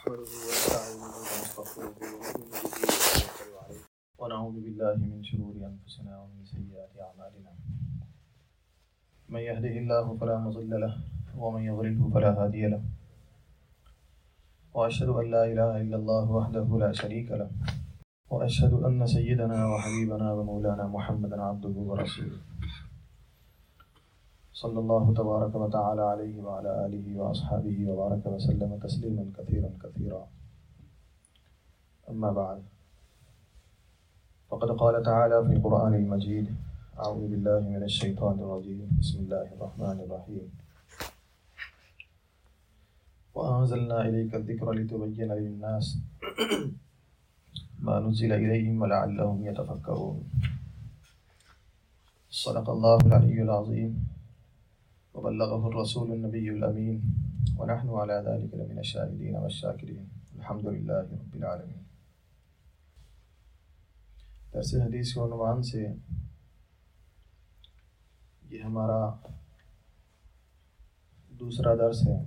ونعوذ بالله من شرور أنفسنا ومن سيئات أعمالنا من يهده الله فلا مضل له ومن يضلله فلا هادي له وأشهد أن لا إله إلا الله وحده لا شريك له وأشهد أن سيدنا وحبيبنا ومولانا محمدا عبده ورسوله صلى الله تبارك وتعالى عليه وعلى آله وأصحابه وبارك وسلم تسليما كثيرا كثيرا. أما بعد فقد قال تعالى في القرآن المجيد: أعوذ بالله من الشيطان الرجيم، بسم الله الرحمن الرحيم. وأنزلنا إليك الذكر لتبين للناس ما نزل إليهم ولعلهم يتفكرون. صدق الله العلي العظيم وبلغه الرسول النبي الأمين ونحن على ذلك لمن الشاهدين والشاكرين. الحمد لله رب العالمين. درس حدیث کے عنوان سے یہ ہمارا دوسرا درس ہے.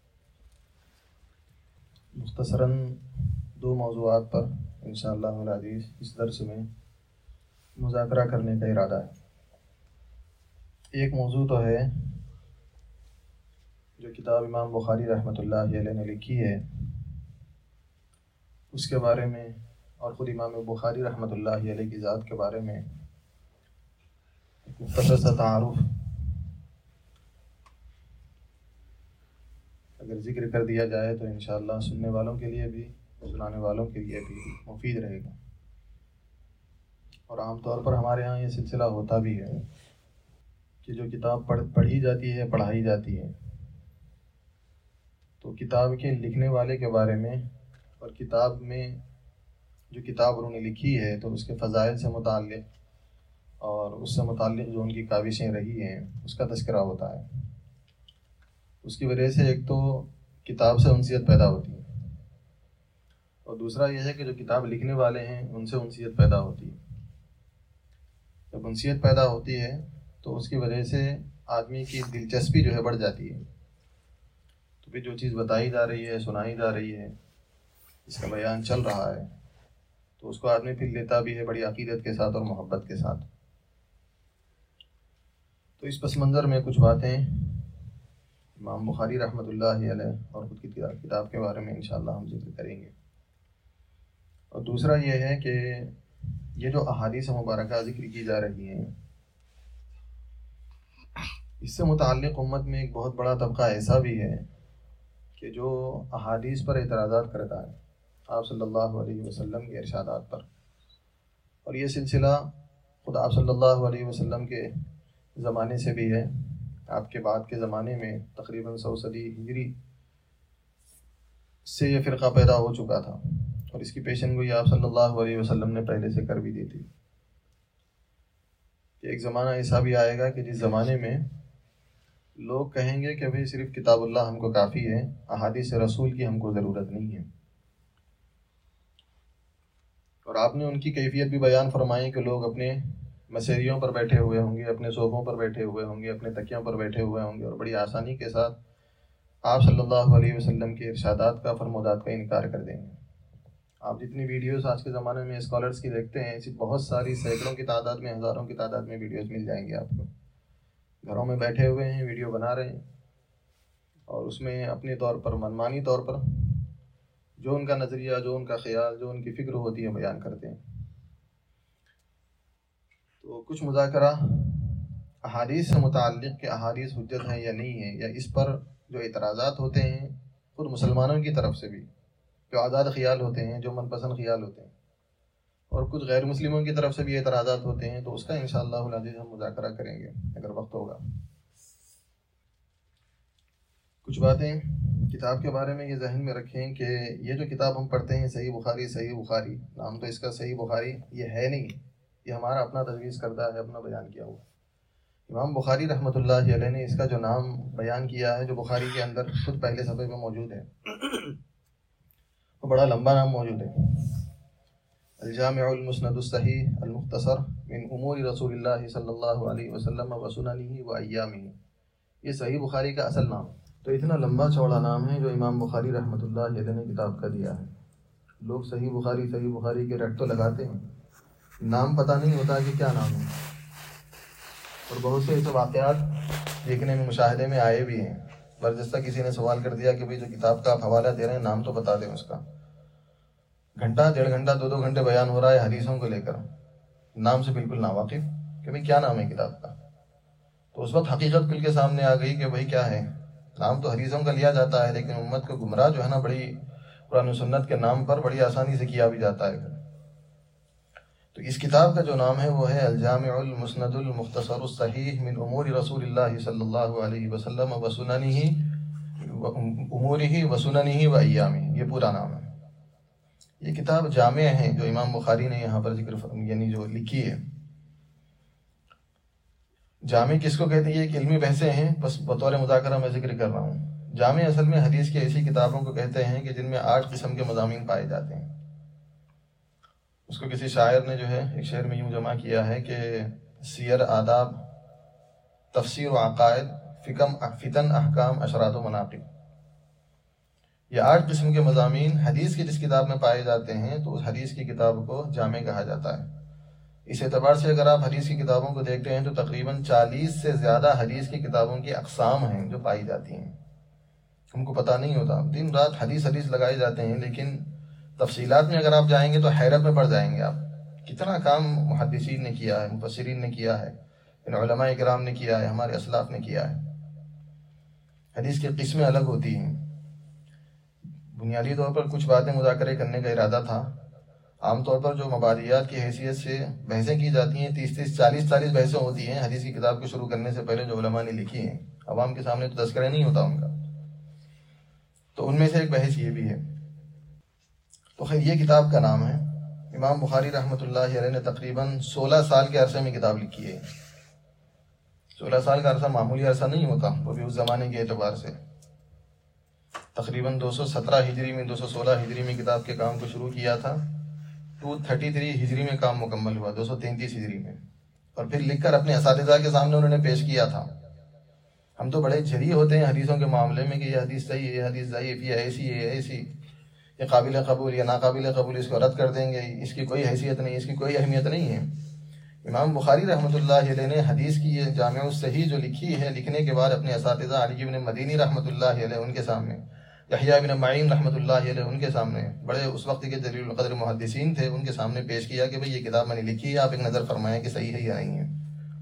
مختصراً دو موضوعات پر انشاءاللہ العزیز اس درس میں مذاکرہ کرنے کا ارادہ ہے. ایک موضوع تو ہے جو کتاب امام بخاری رحمۃ اللہ علیہ نے لکھی ہے، اس کے بارے میں، اور خود امام بخاری رحمۃ اللہ علیہ کی ذات کے بارے میں ایک مختصر سا تعارف اگر ذکر کر دیا جائے تو انشاءاللہ سننے والوں کے لیے بھی سنانے والوں کے لیے بھی مفید رہے گا. اور عام طور پر ہمارے ہاں یہ سلسلہ ہوتا بھی ہے کہ جو کتاب پڑھی جاتی ہے، پڑھائی جاتی ہے، تو کتاب کے لکھنے والے کے بارے میں اور کتاب میں جو کتاب انہوں نے لکھی ہے تو اس کے فضائل سے متعلق اور اس سے متعلق جو ان کی کاوشیں رہی ہیں اس کا تذکرہ ہوتا ہے. اس کی وجہ سے ایک تو کتاب سے انسیت پیدا ہوتی ہے، اور دوسرا یہ ہے کہ جو کتاب لکھنے والے ہیں ان سے انسیت پیدا ہوتی ہے. جب انسیت پیدا ہوتی ہے تو اس کی وجہ سے آدمی کی دلچسپی جو ہے بڑھ جاتی ہے. تو پھر جو چیز بتائی جا رہی ہے، سنائی جا رہی ہے، اس کا بیان چل رہا ہے، تو اس کو آدمی پھر لیتا بھی ہے بڑی عقیدت کے ساتھ اور محبت کے ساتھ. تو اس پس منظر میں کچھ باتیں امام بخاری رحمۃ اللہ علیہ اور خود کی کتاب کے بارے میں انشاءاللہ ہم ذکر کریں گے. اور دوسرا یہ ہے کہ یہ جو احادیث مبارکہ ذکر کی جا رہی ہیں، اس سے متعلق امت میں ایک بہت بڑا طبقہ ایسا بھی ہے کہ جو احادیث پر اعتراضات کرتا ہے، آپ صلی اللہ علیہ وسلم کے ارشادات پر. اور یہ سلسلہ خود آپ صلی اللہ علیہ وسلم کے زمانے سے بھی ہے. آپ کے بعد کے زمانے میں تقریباً 100 صدی ہجری سے یہ فرقہ پیدا ہو چکا تھا، اور اس کی پیشن گوئی آپ صلی اللہ علیہ وسلم نے پہلے سے کر بھی دی تھی کہ ایک زمانہ ایسا بھی آئے گا کہ جس زمانے میں لوگ کہیں گے کہ بھئی صرف کتاب اللہ ہم کو کافی ہے، احادیث رسول کی ہم کو ضرورت نہیں ہے. اور آپ نے ان کی کیفیت بھی بیان فرمائی کہ لوگ اپنے مسیریوں پر بیٹھے ہوئے ہوں گے، اپنے صوفوں پر بیٹھے ہوئے ہوں گے، اپنے تکیوں پر بیٹھے ہوئے ہوں گے، اور بڑی آسانی کے ساتھ آپ صلی اللہ علیہ وسلم کے ارشادات کا، فرمودات کا انکار کر دیں گے. آپ جتنی ویڈیوز آج کے زمانے میں اسکالرس کی دیکھتے ہیں، ایسی بہت ساری سینکڑوں کی تعداد میں، ہزاروں کی تعداد میں ویڈیوز مل جائیں گے آپ کو. گھروں میں بیٹھے ہوئے ہیں، ویڈیو بنا رہے ہیں، اور اس میں اپنے طور پر، منمانی طور پر جو ان کا نظریہ، جو ان کا خیال، جو ان کی فکر ہوتی ہے بیان کرتے ہیں. تو کچھ مذاکرہ احادیث سے متعلق کہ احادیث حجت ہیں یا نہیں ہیں، یا اس پر جو اعتراضات ہوتے ہیں خود مسلمانوں کی طرف سے بھی، جو آزاد خیال ہوتے ہیں، جو من پسند خیال ہوتے ہیں، اور کچھ غیر مسلموں کی طرف سے بھی اعتراضات ہوتے ہیں، تو اس کا انشاءاللہ العزیز ہم مذاکرہ کریں گے اگر وقت ہوگا. کچھ باتیں کتاب کے بارے میں یہ ذہن میں رکھیں کہ یہ جو کتاب ہم پڑھتے ہیں، صحیح بخاری، نام تو اس کا صحیح بخاری یہ ہے نہیں، یہ ہمارا اپنا تجویز کردہ ہے، اپنا بیان کیا ہوا. امام بخاری رحمۃ اللہ علیہ نے اس کا جو نام بیان کیا ہے، جو بخاری کے اندر خود پہلے صفحے میں موجود ہے، وہ بڑا لمبا نام موجود ہے: الجامع المسند الصحیح المختصر من امور رسول اللہ صلی اللہ علیہ وسلم و سننہ و ایامہ. یہ صحیح بخاری کا اصل نام ہے. تو اتنا لمبا چوڑا نام ہے جو امام بخاری رحمۃ اللہ علیہ نے کتاب کا دیا ہے۔ لوگ صحیح بخاری کے رٹ تو لگاتے ہیں، نام پتہ نہیں ہوتا کہ کیا نام ہے، اور بہت سے ایسے واقعات دیکھنے میں مشاہدے میں آئے بھی ہیں۔ برجستہ کسی نے سوال کر دیا کہ بھئی جو کتاب کا آپ حوالہ دے رہے ہیں نام تو بتا دیں اس کا۔ گھنٹہ 1.5 گھنٹہ 2 گھنٹے بیان ہو رہا ہے حدیثوں کو لے کر، نام سے بالکل ناواقف کہ بھئی کیا نام ہے کتاب کا۔ تو اس وقت حقیقت کھل کے سامنے آ گئی کہ بھئی کیا ہے، نام تو حدیثوں کا لیا جاتا ہے لیکن امت کو گمراہ جو ہے نا بڑی قرآن و سنت کے نام پر بڑی آسانی سے کیا بھی جاتا ہے۔ تو اس کتاب کا جو نام ہے وہ ہے الجامع المسند المختصر الصحیح من امور رسول اللہ صلی اللہ علیہ وسلم و سننہ امورہ و سننہ و ایامہ، یہ پورا نام ہے۔ یہ کتاب جامع ہے جو امام بخاری نے یہاں پر ذکر یعنی جو لکھی ہے۔ جامع کس کو کہتے ہیں؟ یہ ایک علمی بحثیں ہیں، بس بطور مذاکرہ میں ذکر کر رہا ہوں۔ جامع اصل میں حدیث کی ایسی کتابوں کو کہتے ہیں کہ جن میں 8 قسم کے مضامین پائے جاتے ہیں۔ اس کو کسی شاعر نے جو ہے ایک شعر میں یوں جمع کیا ہے کہ سیر، آداب، تفسیر و عقائد، فتن، احکام، اشراط و مناقب۔ یہ 8 قسم کے مضامین حدیث کی جس کتاب میں پائے جاتے ہیں تو اس حدیث کی کتاب کو جامع کہا جاتا ہے۔ اس اعتبار سے اگر آپ حدیث کی کتابوں کو دیکھتے ہیں تو تقریباً 40 سے زیادہ حدیث کی کتابوں کی اقسام ہیں جو پائی جاتی ہیں۔ ہم کو پتہ نہیں ہوتا، دن رات حدیث لگائے جاتے ہیں، لیکن تفصیلات میں اگر آپ جائیں گے تو حیرت میں پڑ جائیں گے آپ، کتنا کام محدثین نے کیا ہے، مفسرین نے کیا ہے، ان علماء کرام نے کیا ہے، ہمارے اسلاف نے کیا ہے۔ حدیث کی قسمیں الگ ہوتی ہیں۔ بنیادی طور پر کچھ باتیں مذاکرے کرنے کا ارادہ تھا۔ عام طور پر جو مبادیات کی حیثیت سے بحثیں کی جاتی ہیں 30 40 بحثیں ہوتی ہیں حدیث کی کتاب کو شروع کرنے سے پہلے جو علماء نے لکھی ہیں، عوام کے سامنے تو تذکرہ نہیں ہوتا ان کا، تو ان میں سے ایک بحث یہ بھی ہے۔ تو خیر یہ کتاب کا نام ہے۔ امام بخاری رحمۃ اللہ علیہ نے تقریباً 16 سال کے عرصے میں کتاب لکھی ہے۔ 16 سال کا عرصہ معمولی عرصہ نہیں ہوتا، وہ بھی اس زمانے کے اعتبار سے۔ تقریباً 217 ہجری میں 216 ہجری میں کتاب کے کام کو شروع کیا تھا، 233 ہجری میں کام مکمل ہوا، 233 ہجری میں، اور پھر لکھ کر اپنے اساتذہ کے سامنے انہوں نے پیش کیا تھا۔ ہم تو بڑے جھری ہوتے ہیں حدیثوں کے معاملے میں کہ یہ حدیث صحیح ہے، یہ حدیث ضعیف، یہ ایسی ہے، یہ ایسی، یہ قابل قبول یا ناقابل قبول، اس کو رد کر دیں گے، اس کی کوئی حیثیت نہیں، اس کی کوئی اہمیت نہیں ہے۔ امام بخاری رحمۃ اللہ علیہ نے حدیث کی یہ جامع الصحیح جو لکھی ہے، لکھنے کے بعد اپنے اساتذہ علی بن مدینی رحمۃ اللہ علیہ ان کے سامنے، یحییٰ بن معین رحمۃ اللہ علیہ ان کے سامنے، بڑے اس وقت کے جلیل القدر محدثین تھے، ان کے سامنے پیش کیا کہ بھئی یہ کتاب میں نے لکھی ہے، آپ ایک نظر فرمائیں کہ صحیح ہے یا نہیں ہے۔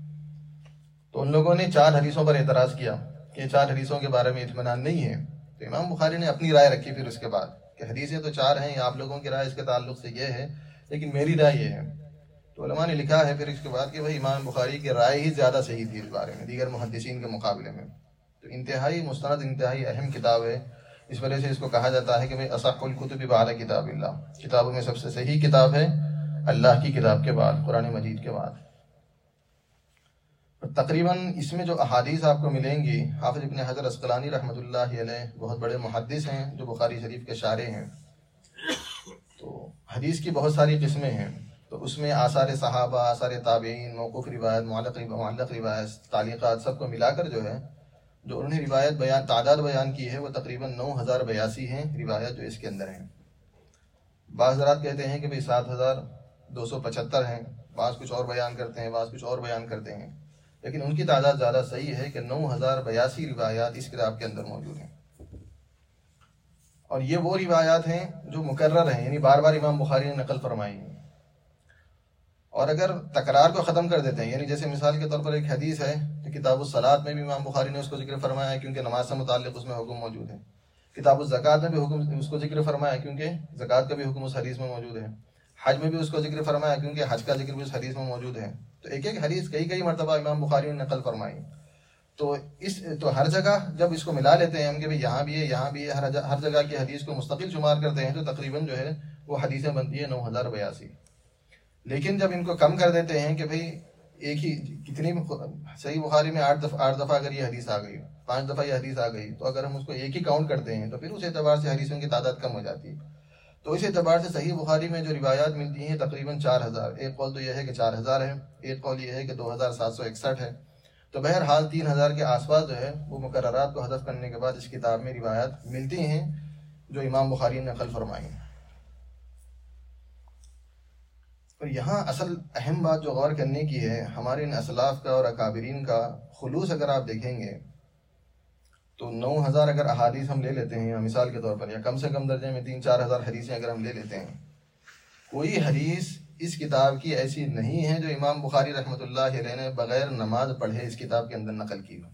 تو ان لوگوں نے 4 حدیثوں پر اعتراض کیا کہ یہ 4 حدیثوں کے بارے میں اطمینان نہیں ہے۔ تو امام بخاری نے اپنی رائے رکھی پھر اس کے بعد کہ حدیثیں تو 4 ہیں، آپ لوگوں کی رائے اس کے تعلق سے یہ ہے، لیکن میری رائے یہ ہے۔ تو علماء نے لکھا ہے پھر اس کے بعد کہ بھئی امام بخاری کی رائے ہی زیادہ صحیح تھی اس بارے میں دیگر محدثین کے مقابلے میں۔ تو انتہائی مستند، انتہائی اہم کتاب ہے، اس وجہ سے اس کو کہا جاتا ہے کہ بھئی اصح الکتب بعد کتاب اللہ، کتابوں میں سب سے صحیح کتاب ہے اللہ کی کتاب کے بعد، قرآن مجید کے بعد۔ تقریباً اس میں جو احادیث آپ کو ملیں گی، حافظ ابن حجر عسقلانی رحمۃ اللہ علیہ بہت بڑے محدث ہیں جو بخاری شریف کے شارح ہیں، تو حدیث کی بہت ساری قسمیں ہیں، تو اس میں آثار صحابہ، آثار تابعین، موقوف روایت، معلق روایت، تعلیقات، سب کو ملا کر جو ہے جو انہوں نے روایت تعداد بیان کی ہے وہ تقریباً 9082 ہیں روایت جو اس کے اندر ہیں۔ بعض حضرات کہتے ہیں کہ بھئی 7275 ہیں، بعض کچھ اور بیان کرتے ہیں، بعض کچھ اور بیان کرتے ہیں، لیکن ان کی تعداد زیادہ صحیح ہے کہ 9082 روایات اس کتاب کے اندر موجود ہیں۔ اور یہ وہ روایات ہیں جو مکرر ہیں، یعنی بار بار امام بخاری نے نقل فرمائی ہیں۔ اور اگر تکرار کو ختم کر دیتے ہیں، یعنی جیسے مثال کے طور پر ایک حدیث ہے تو کتاب الصلاۃ میں بھی امام بخاری نے اس کو ذکر فرمایا ہے کیونکہ نماز سے متعلق اس میں حکم موجود ہے، کتاب الزکوٰۃ میں بھی حکم اس کو ذکر فرمایا کیونکہ زکوٰۃ کا بھی حکم اس حدیث میں موجود ہے، حج میں بھی اس کو ذکر فرمایا کیونکہ حج کا ذکر بھی اس حدیث میں موجود ہے۔ تو ایک ایک حدیث کئی مرتبہ امام بخاری نے نقل فرمائی، تو ہر جگہ جب اس کو ملا لیتے ہیں ہم کہ یہاں بھی ہے، یہاں بھی ہے، ہر جگہ کی حدیث کو مستقل شمار کرتے ہیں تو تقریباً جو ہے وہ حدیثیں بنتی ہیں 9082۔ لیکن جب ان کو کم کر دیتے ہیں کہ بھئی ایک ہی کتنی صحیح بخاری میں 8 دفعہ اگر یہ حدیث آ گئی، 5 دفعہ یہ حدیث آ گئی، تو اگر ہم اس کو ایک ہی کاؤنٹ کرتے ہیں تو پھر اس اعتبار سے حدیثوں کی تعداد کم ہو جاتی ہے۔ تو اس اعتبار سے صحیح بخاری میں جو روایات ملتی ہیں تقریباً 4000، ایک قول تو یہ ہے کہ 4000 ہے، ایک قول یہ ہے کہ 2761 ہے۔ تو بہرحال 3000 کے آس پاس جو ہے وہ مقررات کو حذف کرنے کے بعد اس کتاب میں روایات ملتی ہیں جو امام بخاری نے نقل فرمائی. اور یہاں اصل اہم بات جو غور کرنے کی ہے، ہمارے ان اسلاف کا اور اکابرین کا خلوص اگر آپ دیکھیں گے تو 9000 اگر احادیث ہم لے لیتے ہیں، یا مثال کے طور پر یا کم سے کم درجے میں 3-4 ہزار حدیثیں اگر ہم لے لیتے ہیں، کوئی حدیث اس کتاب کی ایسی نہیں ہے جو امام بخاری رحمۃ اللہ علیہ نے بغیر نماز پڑھے اس کتاب کے اندر نقل کی ہو.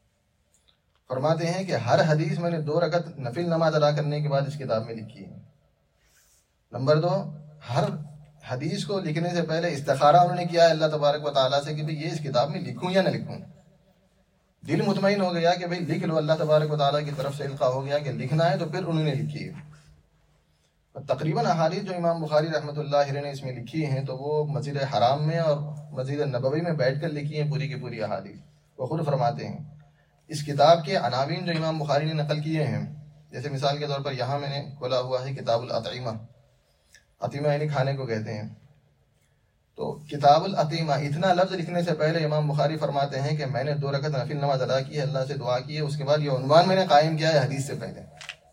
فرماتے ہیں کہ ہر حدیث میں نے 2 رکعت نفل نماز ادا کرنے کے بعد اس کتاب میں لکھی ہے. نمبر 2، ہر حدیث کو لکھنے سے پہلے استخارہ انہوں نے کیا ہے اللہ تبارک و تعالیٰ سے کہ بھئی یہ اس کتاب میں لکھوں یا نہ لکھوں. دل مطمئن ہو گیا کہ بھئی لکھ لو، اللہ تبارک و تعالیٰ کی طرف سے القا ہو گیا کہ لکھنا ہے، تو پھر انہوں نے لکھی ہے. تقریباً احادیث جو امام بخاری رحمۃ اللہ علیہ نے اس میں لکھی ہیں تو وہ مسجد حرام میں اور مسجد نبوی میں بیٹھ کر لکھی ہیں پوری کی پوری احادیث. وہ خود فرماتے ہیں اس کتاب کے عناوین جو امام بخاری نے نقل کیے ہیں، جیسے مثال کے طور پر یہاں میں نے کھولا ہوا ہے کتاب الاطعمہ. عطیمہ یعنی کھانے کو کہتے ہیں. تو کتاب الاطعمہ، اتنا لفظ لکھنے سے پہلے امام بخاری فرماتے ہیں کہ میں نے 2 رکعت نفل نماز ادا کی ہے، اللہ سے دعا کی ہے، اس کے بعد یہ عنوان میں نے قائم کیا ہے حدیث سے پہلے.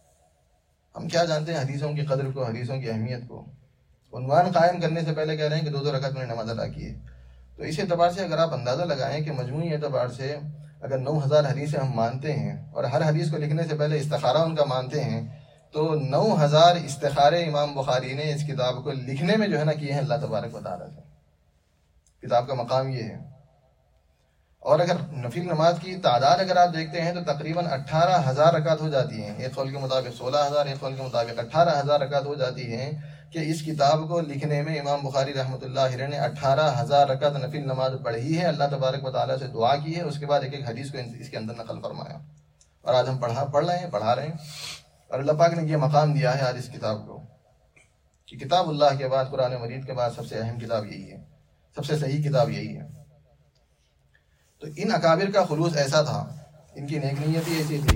ہم کیا جانتے ہیں حدیثوں کی قدر کو، حدیثوں کی اہمیت کو. عنوان قائم کرنے سے پہلے کہہ رہے ہیں کہ 2 رکعت میں نے نماز ادا کی ہے. تو اس اعتبار سے اگر آپ اندازہ لگائیں کہ مجموعی اعتبار سے اگر 9000 حدیثیں ہم مانتے ہیں اور ہر حدیث کو لکھنے سے پہلے استخارہ ان کا مانتے ہیں، تو 9000 استخارے امام بخاری نے اس کتاب کو لکھنے میں جو ہے نا کیے ہیں اللہ تبارک و تعالیٰ سے. کتاب کا مقام یہ ہے. اور اگر نفل نماز کی تعداد اگر آپ دیکھتے ہیں تو تقریباً 18000 رکعت ہو جاتی ہیں. ایک قول کے مطابق 16000، ایک قول کے مطابق 18000 رکعت ہو جاتی ہیں کہ اس کتاب کو لکھنے میں امام بخاری رحمۃ اللہ علیہ نے 18000 رکعت نفل نماز پڑھی ہے، اللہ تبارک و تعالیٰ سے دعا کی ہے، اس کے بعد ایک ایک حدیث کو اس کے اندر نقل فرمایا. اور آج ہم پڑھ رہے ہیں، پڑھا رہے ہیں. اور اللہ پاک نے یہ مقام دیا ہے آج اس کتاب کو کہ کتاب اللہ کے بعد، قرآن مجید کے بعد سب سے اہم کتاب یہی ہے، سب سے صحیح کتاب یہی ہے. تو ان اکابر کا خلوص ایسا تھا، ان کی نیک نیتی ایسی تھی،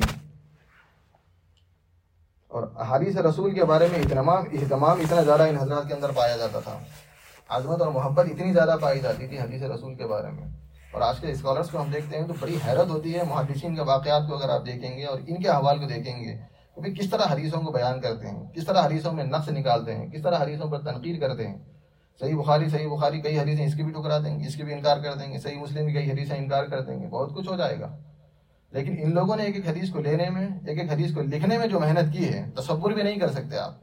اور احادیث رسول کے بارے میں اہتمام اتنا زیادہ ان حضرات کے اندر پایا جاتا تھا، عظمت اور محبت اتنی زیادہ پائی جاتی تھی حدیث رسول کے بارے میں. اور آج کے اسکالرس کو ہم دیکھتے ہیں تو بڑی حیرت ہوتی ہے. محدثین کے واقعات کو اگر آپ دیکھیں گے اور ان کے احوال کو دیکھیں گے کہ بھئی کس طرح حدیثوں کو بیان کرتے ہیں، کس طرح حدیثوں میں نقص نکالتے ہیں، کس طرح حدیثوں پر تنقید کرتے ہیں. صحیح بخاری کئی حدیثیں اس کی بھی ٹکرا دیں گے، اس کی بھی انکار کر دیں گے. صحیح مسلم کی کئی حدیثیں انکار کر دیں گے. بہت کچھ ہو جائے گا. لیکن ان لوگوں نے ایک ایک حدیث کو لینے میں، ایک ایک حدیث کو لکھنے میں جو محنت کی ہے، تصور بھی نہیں کر سکتے آپ.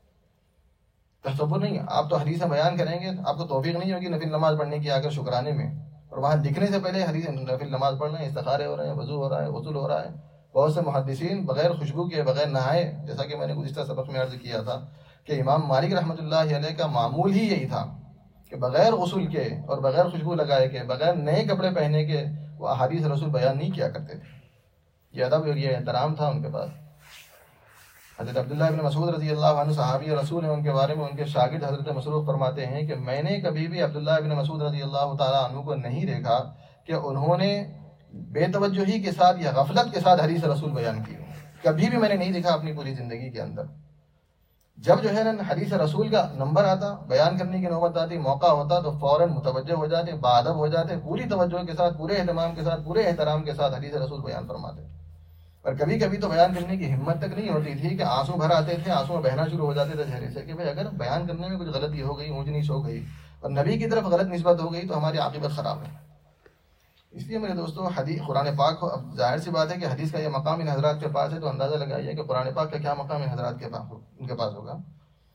تصور نہیں. آپ تو حدیثیں بیان کریں گے، آپ کو توفیق نہیں ہوگی نفل نماز پڑھنے کی آ کر شکرانے میں، اور وہاں لکھنے سے پہلے حدیث نفل نماز پڑھ رہے ہیں، استخارے ہو رہے ہیں، وضو ہو رہا ہے، غسل ہو رہا ہے. بہت سے محدثین بغیر خوشبو کے، بغیر نہائے، جیسا کہ میں نے گزشتہ سبق میں عرض کیا تھا کہ امام مالک رحمۃ اللہ علیہ کا معمول ہی یہی تھا کہ بغیر غسل کے اور بغیر خوشبو لگائے کے، بغیر نئے کپڑے پہنے کے وہ احادیث رسول بیان نہیں کیا کرتے تھے. یہ ادب اور یہ احترام تھا ان کے پاس. حضرت عبداللہ ابن مسعود رضی اللہ عنہ صحابی رسول ہیں، ان کے بارے میں ان کے شاگرد حضرت مسروق فرماتے ہیں کہ میں نے کبھی بھی عبداللہ ابن مسعود رضی اللہ تعالیٰ عنہ کو نہیں دیکھا کہ انہوں نے بے توجہی کے ساتھ یا غفلت کے ساتھ حدیث رسول بیان کی. کبھی بھی میں نے نہیں دیکھا اپنی پوری زندگی کے اندر. جب جو ہے نا حدیث رسول کا نمبر آتا، بیان کرنے کی نوبت آتی، موقع ہوتا، تو فوراً متوجہ ہو جاتے، باادب ہو جاتے، پوری توجہ کے ساتھ، پورے اہتمام کے ساتھ، پورے احترام کے ساتھ حدیث رسول بیان فرماتے. اور کبھی کبھی تو بیان کرنے کی ہمت تک نہیں ہوتی تھی کہ آنسو بھر آتے تھے، آنسو بہنا شروع ہو جاتے تھے چہرے سے کہ بھئی اگر بیان کرنے میں کچھ غلطی ہو گئی، اونچ نیچ ہو گئی اور نبی کی طرف غلط نسبت ہو گئی تو ہماری عاقبت خراب ہے. اس لیے میرے دوستو حدیث قرآن پاک ہو، اب ظاہر سی بات ہے کہ حدیث کا یہ مقام ان حضرات کے پاس ہے، تو اندازہ لگائیے کہ قرآن پاک کا کیا مقام ان حضرات کے پاس ان کے پاس ہوگا.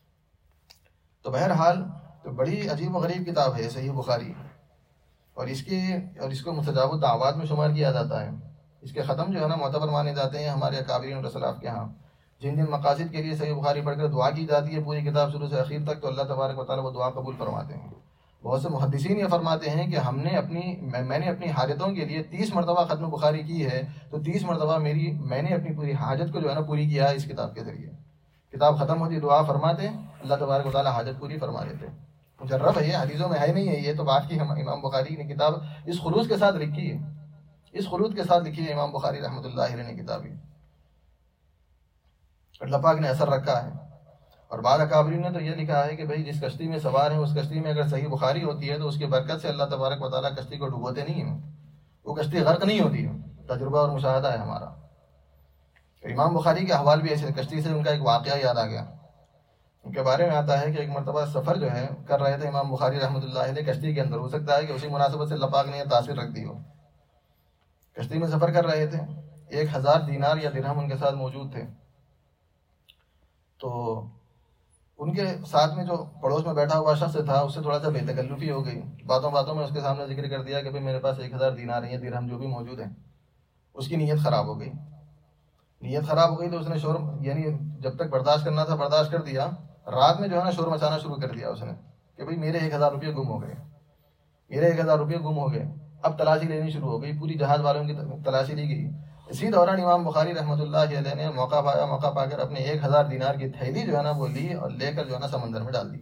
تو بہرحال تو بڑی عجیب و غریب کتاب ہے صحیح بخاری، اور اس کو مستجاب الدعوات میں شمار کیا جاتا ہے. اس کے ختم جو ہے نا معتبر مانے جاتے ہیں ہمارے اکابرین اور سلاف کے ہاں. جن مقاصد کے لیے صحیح بخاری پڑھ کر دعا کی جاتی ہے پوری کتاب شروع سے اخیر تک، تو اللہ تبارک و تعالیٰ وہ دعا قبول فرماتے ہیں. بہت سے محدثین یہ فرماتے ہیں کہ میں نے اپنی حاجتوں کے لیے 30 مرتبہ ختم بخاری کی ہے، تو 30 مرتبہ میں نے اپنی پوری حاجت کو جو ہے نا پوری کیا ہے اس کتاب کے ذریعے. کتاب ختم ہوتی، دعا فرماتے، اللہ تبارک و تعالیٰ حاجت پوری فرما دیتے. مجرب ہے، یہ حدیثوں میں ہے نہیں ہے، یہ تو بات کی امام بخاری نے کتاب اس خلوص کے ساتھ لکھی ہے، اس خلوص کے ساتھ لکھی ہے امام بخاری رحمۃ اللہ علیہ نے کتاب. اللہ پاک نے اثر رکھا ہے. اور بعض اکابرین نے تو یہ لکھا ہے کہ بھئی جس کشتی میں سوار ہیں اس کشتی میں اگر صحیح بخاری ہوتی ہے تو اس کی برکت سے اللہ تبارک و تعالیٰ کشتی کو ڈبوتے نہیں ہیں، وہ کشتی غرق نہیں ہوتی ہے، تجربہ اور مشاہدہ ہے ہمارا۔ امام بخاری کے احوال بھی ایسے، کشتی سے ان کا ایک واقعہ یاد آ گیا۔ ان کے بارے میں آتا ہے کہ ایک مرتبہ سفر جو ہے کر رہے تھے امام بخاری رحمۃ اللہ علیہ کشتی کے اندر، ہو سکتا ہے کہ اسی مناسبت سے اللہ پاک نے یہ تاثیر رکھ دی ہو۔ کشتی میں سفر کر رہے تھے، 1000 دینار یا درہم ان کے ساتھ موجود تھے۔ تو ان کے ساتھ میں جو پڑوس میں بیٹھا ہوا شخص تھا، اس سے تھوڑا سا بے تکلفی ہو گئی، باتوں باتوں میں اس کے سامنے ذکر کر دیا کہ بھئی میرے پاس 1000 دینار ہیں یا درہم جو بھی موجود ہیں۔ اس کی نیت خراب ہو گئی، نیت خراب ہو گئی تو اس نے شور، یعنی جب تک برداشت کرنا تھا برداشت کر دیا، رات میں جو ہے نا شور مچانا شروع کر دیا اس نے کہ بھئی میرے 1000 روپئے گم ہو گئے، میرے 1000 روپئے گم ہو گئے۔ اب تلاشی لینی شروع ہو گئی، پوری جہاز والوں کی تلاشی لی گئی۔ اسی دوران امام بخاری رحمۃ اللہ علیہ نے موقع پایا، موقع پا کر اپنے 1000 دینار کی تھیلی جو ہے نا وہ لی اور لے کر جو ہے نا سمندر میں ڈال دی۔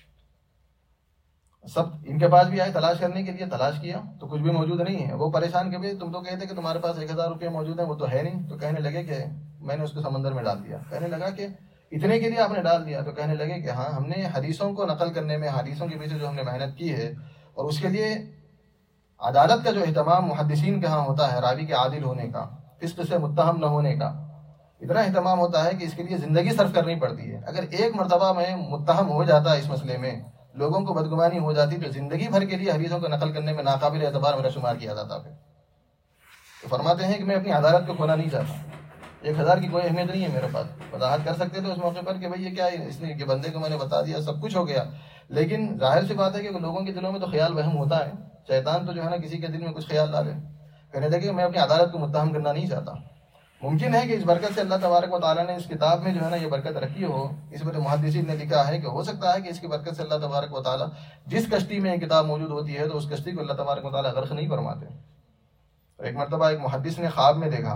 سب ان کے پاس بھی آئے تلاش کرنے کے لیے، تلاش کیا تو کچھ بھی موجود نہیں ہے۔ وہ پریشان کہ بھئی تم تو کہتے کہ تمہارے پاس 1000 روپئے موجود ہیں، وہ تو ہے نہیں۔ تو کہنے لگے کہ میں نے اس کو سمندر میں ڈال دیا۔ کہنے لگا کہ اتنے کے لیے آپ نے ڈال دیا؟ تو کہنے لگے کہ ہاں، ہم نے حدیثوں کو نقل کرنے میں، حدیثوں کے پیچھے جو ہم نے محنت کی ہے، اور اس کے لیے عدالت کا جو اہتمام محدثین کے ہاں ہوتا ہے، راوی کے عادل ہونے کا، فسق سے متہم نہ ہونے کا، اتنا اہتمام ہوتا ہے کہ اس کے لیے زندگی صرف کرنی پڑتی ہے۔ اگر ایک مرتبہ میں متہم ہو جاتا اس مسئلے میں، لوگوں کو بدگمانی ہو جاتی، تو زندگی بھر کے لیے حدیثوں کو نقل کرنے میں ناقابل اعتبار میرا شمار کیا جاتا۔ پھر تو فرماتے ہیں کہ میں اپنی عدالت کو کھونا نہیں چاہتا۔ 1000 کی کوئی اہمیت نہیں ہے میرے پاس۔ وضاحت کر سکتے تھے اس موقع پر کہ بھئی یہ کیا ہے، اس نے کہ بندے کو میں نے بتا دیا، سب کچھ ہو گیا، لیکن ظاہر سی بات ہے کہ لوگوں کے دلوں میں تو خیال وہم ہوتا ہے، شیطان تو جو ہے نا کسی کے دل میں کچھ خیال ڈالے۔ کہنے لگے کہ میں اپنی عدالت کو متہم کرنا نہیں چاہتا۔ ممکن ہے کہ اس برکت سے اللہ تبارک و تعالیٰ نے اس کتاب میں جو ہے نا یہ برکت رکھی ہو۔ اس پر محدثین نے لکھا ہے کہ ہو سکتا ہے کہ اس کی برکت سے اللہ تبارک و تعالیٰ جس کشتی میں یہ کتاب موجود ہوتی ہے تو اس کشتی کو اللہ تبارک و تعالیٰ غرق نہیں فرماتے۔ ایک مرتبہ ایک محدث نے خواب میں دیکھا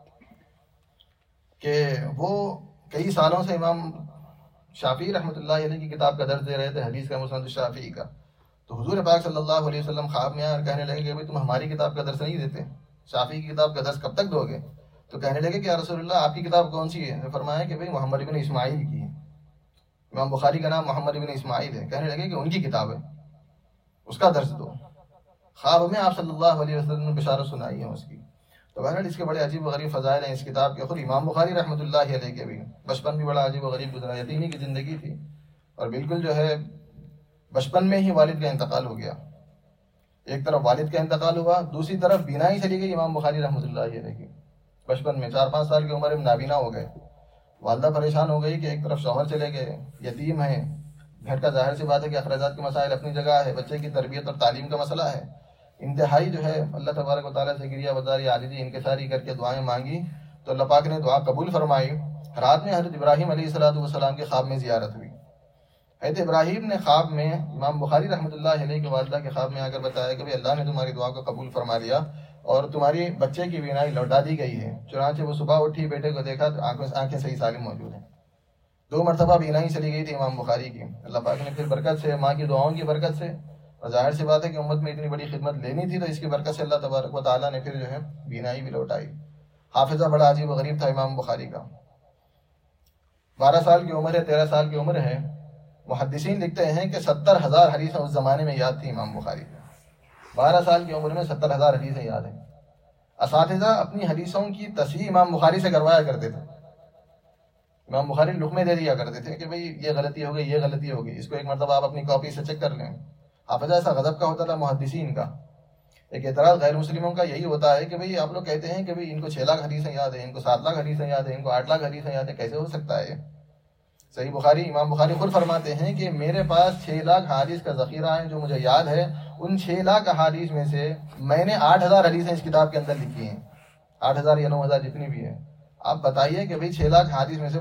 کہ وہ کئی سالوں سے امام شافعی رحمۃ اللہ علیہ کی کتاب کا درس دے رہے تھے، حدیث کا، مسند الشافعی کا۔ تو حضور پاک صلی اللہ علیہ وسلم خواب میں آئے اور کہنے لگے کہ بھئی تم ہماری کتاب کا درس نہیں دیتے، شافعی کی کتاب کا درس کب تک دو گے؟ تو کہنے لگے کہ یا رسول اللہ آپ کی کتاب کون سی ہے؟ فرمایا کہ بھئی محمد بن اسماعیل کی ہے۔ امام بخاری کا نام محمد بن اسماعیل ہے۔ کہنے لگے کہ ان کی کتاب ہے، اس کا درس دو۔ خواب میں آپ صلی اللہ علیہ وسلم نے بشارت سنائی ہے اس کی۔ تو بہرحال اس کے بڑے عجیب و غریب فضائل ہیں اس کتاب کے۔ خود امام بخاری رحمۃ اللہ علیہ کے بھی بچپن بھی بڑا عجیب و غریب گزرا، یتیمی کی زندگی تھی، اور بالکل جو ہے بچپن میں ہی والد کا انتقال ہو گیا۔ ایک طرف والد کا انتقال ہوا، دوسری طرف بینائی چلی گئی امام بخاری رحمۃ اللہ علیہ کی۔ بچپن میں 4-5 سال کی عمر میں نابینا ہو گئے۔ والدہ پریشان ہو گئی کہ ایک طرف شوہر چلے گئے، یتیم ہیں، گھر کا ظاہر سی بات ہے کہ اخراجات کے مسائل اپنی جگہ ہے، بچے کی تربیت اور تعلیم کا مسئلہ ہے۔ انتہائی جو ہے اللہ تبارک و تعالیٰ سے گریہ وزاری عاجزی انکساری کر کے دعائیں مانگی تو اللہ پاک نے دعا قبول فرمائی۔ رات میں حضرت ابراہیم علیہ السلام کے خواب میں زیارت ہوئی۔ حضرت ابراہیم نے خواب میں امام بخاری رحمۃ اللہ علیہ کی والدہ کے خواب میں آ کر بتایا کہ اللہ نے تمہاری دعا کو قبول فرما لیا اور تمہاری بچے کی بینائی لوٹا دی گئی ہے۔ چنانچہ وہ صبح اٹھی، بیٹے کو دیکھا تو آنکھیں صحیح سالم موجود ہیں۔ 2 مرتبہ بینائی چلی گئی تھی امام بخاری کی۔ اللہ پاک نے پھر برکت سے، ماں کی دعاؤں کی برکت سے، اور ظاہر سی بات ہے کہ امت میں اتنی بڑی خدمت لینی تھی تو اس کی برکت سے اللہ تبارک و تعالیٰ نے پھر جو ہے بینائی بھی لوٹائی۔ حافظہ بڑا عجیب و غریب تھا امام بخاری کا۔ 12 سال کی عمر ہے، 13 سال کی عمر ہے۔ محدثین لکھتے ہیں کہ 70,000 حدیثیں اس زمانے میں یاد تھی امام بخاری کو۔ 12 سال کی عمر میں 70,000 حدیثیں یاد ہیں۔ اساتذہ اپنی حدیثوں کی تصحیح امام بخاری سے کروایا کرتے تھے۔ امام بخاری لقمے دے دیا کرتے تھے کہ بھئی یہ غلطی ہو گئی، یہ غلطی ہو گئی، اس کو ایک مرتبہ آپ اپنی کاپی سے چیک کر لیں۔ حافظہ ایسا غضب کا ہوتا تھا محدثین کا۔ ایک اعتراض غیر مسلموں کا یہی ہوتا ہے کہ بھئی آپ لوگ کہتے ہیں کہ بھئی ان کو 6 لاکھ حدیثیں یاد ہیں، ان کو 7 لاکھ حدیثیں یاد ہیں، ان کو 8 لاکھ حدیثیں یاد ہیں، کیسے ہو سکتا ہے؟ صحیح بخاری، امام بخاری خود فرماتے ہیں کہ میرے پاس 6 لاکھ حدیث کا ذخیرہ ہے جو مجھے یاد ہے۔ ان 6 لاکھ حدیث میں سے میں نے 8,000 حدیثیں اس کتاب کے اندر لکھی ہیں، 8,000 یا 9,000 جتنی بھی ہیں۔ آپ بتائیے کہ بھئی 6 لاکھ حدیث میں سے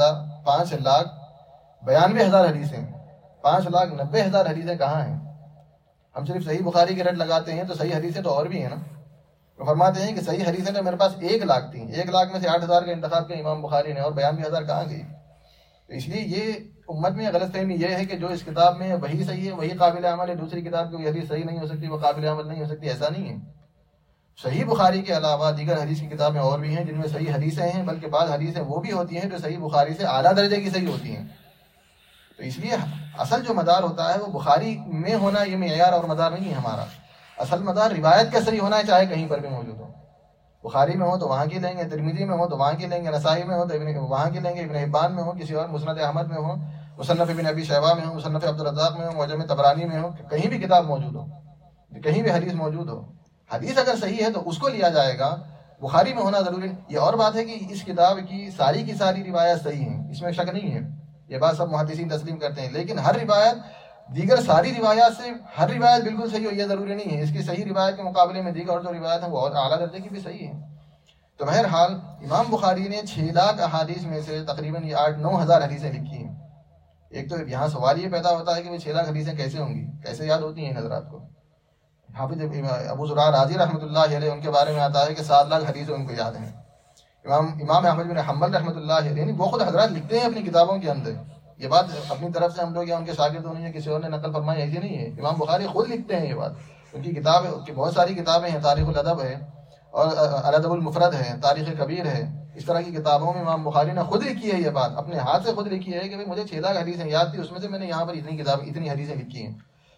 5,92,000 حدیثیں، 5,90,000 حدیثیں کہاں ہیں؟ ہم صرف صحیح بخاری کے رٹ لگاتے ہیں تو صحیح حدیثیں تو اور بھی ہیں نا۔ وہ فرماتے ہیں کہ صحیح حدیثیں تو میرے پاس 1 لاکھ تھیں، 1 لاکھ میں سے 8,000 کا انتخاب کیا امام بخاری نے، اور 92,000 کہاں گئی؟ اس لیے یہ امت میں غلط فہمی یہ ہے کہ جو اس کتاب میں وہی صحیح ہے وہی قابل عمل ہے، دوسری کتاب کی کوئی حدیث صحیح نہیں ہو سکتی، وہ قابل عمل نہیں ہو سکتی، ایسا نہیں ہے۔ صحیح بخاری کے علاوہ دیگر حدیث کی کتابیں اور بھی ہیں جن میں صحیح حدیثیں ہیں، بلکہ بعض حدیثیں وہ بھی ہوتی ہیں جو صحیح بخاری سے اعلیٰ درجے کی صحیح ہوتی ہیں۔ تو اس لیے اصل جو مدار ہوتا ہے وہ بخاری میں ہونا، یہ معیار اور مدار نہیں ہے ہمارا۔ اصل مدار روایت کا صحیح ہونا ہے، چاہے کہیں پر بھی موجود ہو. بخاری میں ہو تو وہاں کی لیں گے، ترمذی میں ہو تو وہاں کی لیں گے، نسائی میں ہو تو وہاں کی لیں گے، ابن حبان میں ہو، کسی اور مسند احمد میں ہو، مصنف ابن ابی شیبہ میں ہو، مصنف عبدالرزاق میں ہو، معجم طبرانی میں ہو، کہیں بھی کتاب موجود ہو، کہیں بھی حدیث موجود ہو، حدیث اگر صحیح ہے تو اس کو لیا جائے گا. بخاری میں ہونا ضروری نہیں. یہ اور بات ہے کہ اس کتاب کی ساری روایات صحیح ہیں، اس میں شک نہیں ہے، یہ بات سب محدثین تسلیم کرتے ہیں. لیکن ہر روایت دیگر ساری روایات سے ہر روایت بالکل صحیح ہو یہ ضروری نہیں ہے. اس کی صحیح روایت کے مقابلے میں دیگر اور جو روایت ہیں وہ اور اعلیٰ درجے کی بھی صحیح ہیں. تو بہرحال امام بخاری نے 6 لاکھ احادیث میں سے تقریباً یہ 8-9 ہزار حدیثیں لکھی ہیں. ایک تو یہاں سوال یہ پیدا ہوتا ہے کہ 6 لاکھ حدیثیں کیسے ہوں گی، کیسے یاد ہوتی ہیں ان حضرات کو. حافظ ابو زرع رازی رحمۃ اللہ علیہ ان کے بارے میں آتا ہے کہ 7 لاکھ حدیثیں ان کو یاد ہیں. امام احمد بن حنبل رحمۃ اللہ علیہ وہ خود حضرات لکھتے ہیں اپنی کتابوں کے اندر. یہ بات اپنی طرف سے ہم لوگ یا ان کے شاگردوں نے یا کسی اور نے نقل فرمائی ایسی نہیں ہے. امام بخاری خود لکھتے ہیں یہ بات. ان کی کتاب کی بہت ساری کتابیں ہیں، تاریخ الادب ہے اور الادب المفرد ہے، تاریخ کبیر ہے. اس طرح کی کتابوں میں امام بخاری نے خود لکھی ہے، یہ بات اپنے ہاتھ سے خود لکھی ہے کہ مجھے 6 لاکھ حدیثیں یاد تھی، اس میں سے میں نے یہاں پر اتنی حدیثیں لکھی ہیں.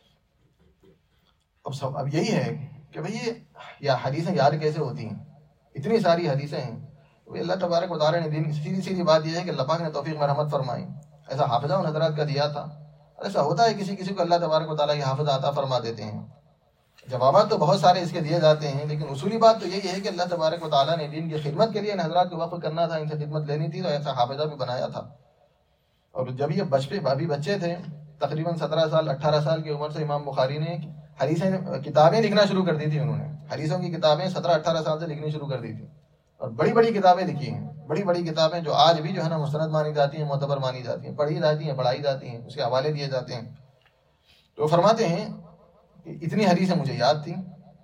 اب یہی ہے کہ بھئی یہ حدیثیں یاد کیسے ہوتی ہیں، اتنی ساری حدیثیں ہیں. اللہ تبارک و تعالیٰ نے دین سیدھی بات یہ ہے کہ اللہ پاک نے توفیق مرحمت فرمائی، ایسا حافظہ ان حضرات کا دیا تھا. ایسا ہوتا ہے کسی کو اللہ تبارک و تعالیٰ یہ حافظہ عطا فرما دیتے ہیں. جوابات تو بہت سارے اس کے دیے جاتے ہیں، لیکن اصولی بات تو یہی ہے کہ اللہ تبارک و تعالیٰ نے دین کی خدمت کے لیے ان حضرات کو وقف کرنا تھا، ان سے خدمت لینی تھی، تو ایسا حافظہ بھی بنایا تھا. اور جب یہ بچے تھے تقریباً 17 سال 18 سال کی عمر سے امام بخاری نے کتابیں لکھنا شروع کر دی تھی. انہوں نے حدیثوں کی کتابیں 17-18 سال سے لکھنی شروع کر دی تھی اور بڑی کتابیں لکھی ہیں، بڑی کتابیں جو آج بھی جو ہے نا مستند مانی جاتی ہیں، معتبر مانی جاتی ہیں، پڑھی جاتی ہیں، اس کے حوالے دیے جاتے ہیں. تو فرماتے ہیں کہ اتنی حدیثیں مجھے یاد تھیں.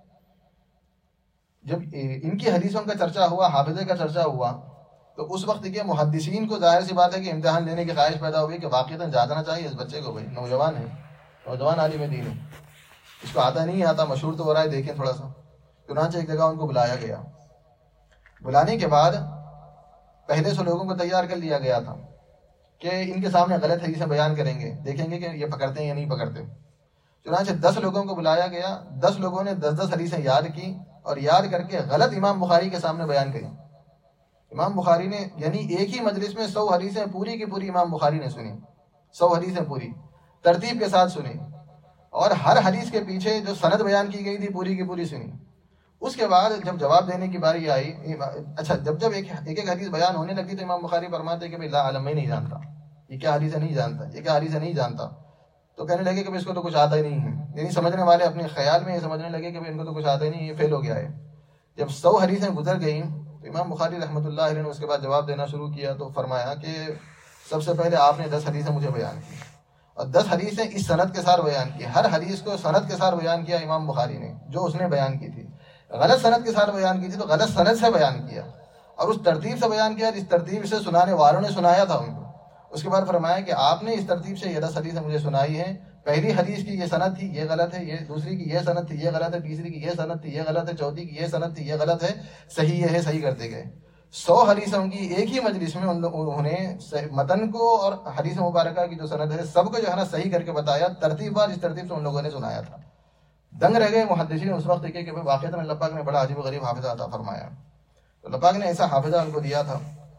جب ان کی حدیثوں کا چرچا ہوا، حافظے کا چرچا ہوا، تو اس وقت کے محدثین کو ظاہر سی بات ہے کہ امتحان لینے کی خواہش پیدا ہوئی کہ واقعتاً جاننا چاہیے اس بچے کو. بھائی نوجوان عالم دین ہے، اس کو آتا نہیں آتا، مشہور تو ہو رہا ہے، دیکھیں تھوڑا سا. چنانچہ ایک جگہ ان کو بلایا گیا. بلانے کے بعد پہلے سے لوگوں کو تیار کر لیا گیا تھا کہ ان کے سامنے غلط حدیثیں بیان کریں گے، دیکھیں گے کہ یہ پکڑتے ہیں یا نہیں پکڑتے. چنانچہ 10 لوگوں کو بلایا گیا. 10 لوگوں نے 10 حدیثیں یاد کی اور یاد کر کے غلط امام بخاری کے سامنے بیان کی. امام بخاری نے یعنی ایک ہی مجلس میں 100 حدیثیں پوری کی پوری امام بخاری نے سنی. 100 حدیثیں پوری ترتیب کے ساتھ سنی اور ہر حدیث کے پیچھے جو سند بیان کی گئی تھی پوری کی پوری سنی. اس کے بعد جب جواب دینے کی باری آئی، اچھا جب ایک حدیث بیان ہونے لگتی تو امام بخاری فرماتے کہ لا علم میں نہیں جانتا، یہ کیا حدیث ہے نہیں جانتا، یہ کیا حدیث ہے نہیں جانتا. تو کہنے لگے کہ اس کو تو کچھ آتا ہی نہیں ہے. یعنی سمجھنے والے اپنے خیال میں یہ سمجھنے لگے کہ ان کو تو کچھ آتا ہی نہیں، یہ فیل ہو گیا ہے. جب 100 حدیثیں گزر گئیں تو امام بخاری رحمۃ اللہ علیہ نے اس کے بعد جواب دینا شروع کیا. تو فرمایا کہ سب سے پہلے آپ نے 10 حدیثیں مجھے بیان کی اور 10 حدیثیں اس سند کے ساتھ بیان کی. ہر حدیث کو سند کے ساتھ بیان کیا امام بخاری نے، جو اس نے بیان کی تھی. غلط سند کے ساتھ بیان کی تھی تو غلط سند سے بیان کیا اور اس ترتیب سے بیان کیا جس ترتیب سے سنانے والوں نے سنایا تھا ان کو. اس کے بعد فرمایا کہ آپ نے اس ترتیب سے یہ 10 حدیثیں مجھے سنائی ہیں. پہلی حدیث کی یہ سند تھی، یہ غلط ہے، یہ دوسری کی یہ سند تھی، یہ غلط ہے، تیسری کی یہ سند تھی، یہ غلط ہے، چوتھی کی یہ سند تھی، یہ غلط ہے، صحیح یہ ہے، صحیح کرتے گئے. 100 حدیثوں کی ایک ہی مجلس میں انہوں نے متن کو اور حدیث مبارکہ کی جو سند ہے سب کو جو ہے نا صحیح کر کے بتایا، ترتیب وار جس ترتیب سے ان لوگوں نے سنایا تھا. دنگ رہ گئے محدثین اس وقت کہ واقعتاً اللہ پاک نے بڑا عجیب و غریب حافظہ عطا فرمایا. تو اللہ پاک نے ایسا حافظہ ان کو دیا تھا.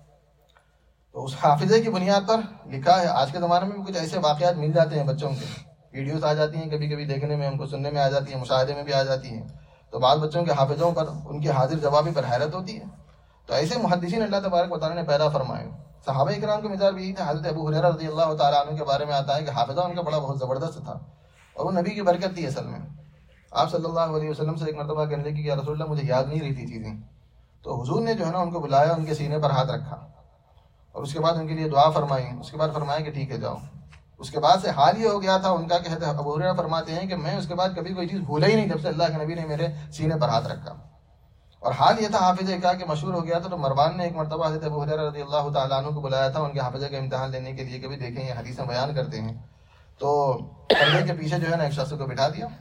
تو اس حافظے کی بنیاد پر لکھا ہے. آج کے زمانے میں بھی کچھ ایسے واقعات مل جاتے ہیں بچوں کے، ویڈیوز آ جاتی ہیں کبھی کبھی دیکھنے میں، ان کو سننے میں آ جاتی ہیں، مشاہدے میں بھی آ جاتی ہیں. تو بعض بچوں کے حافظوں پر ان کی حاضر جوابی پر حیرت ہوتی ہے. تو ایسے محدثین اللہ تبارک و تعالیٰ نے پیدا فرمائے. صحابہ کرام کا مزاج بھی یہی تھا. حضرت ابو ہریرہ رضی اللہ تعالیٰ عنہ کے بارے میں آتا ہے کہ حافظہ ان کا بہت زبردست تھا اور وہ نبی کی برکت تھی. اصل میں آپ صلی اللہ علیہ وسلم سے ایک مرتبہ کہنے لگے کہ یا رسول اللہ مجھے یاد نہیں رہی تھی چیزیں. تو حضور نے جو ہے نا ان کو بلایا، ان کے سینے پر ہاتھ رکھا اور اس کے بعد ان کے لیے دعا فرمائی. اس کے بعد فرمایا کہ ٹھیک ہے جاؤ. اس کے بعد سے حال یہ ہو گیا تھا ان کا کہ ابو ہریرہ فرماتے ہیں کہ میں اس کے بعد کبھی کوئی چیز بھولا ہی نہیں جب سے اللہ کے نبی نے میرے سینے پر ہاتھ رکھا. اور حال یہ تھا حافظے کا کہ مشہور ہو گیا تھا. تو مروان نے ایک مرتبہ حضرت ابو ہریرہ رضی اللہ تعالیٰ عنہ کو بلایا تھا ان کے حافظے کا امتحان لینے کے لیے کہ بھی دیکھیں یہ حدیثیں بیان کرتے ہیں. تو پردے کے پیچھے جو ہے نا ایک شخص کو بٹھا دیا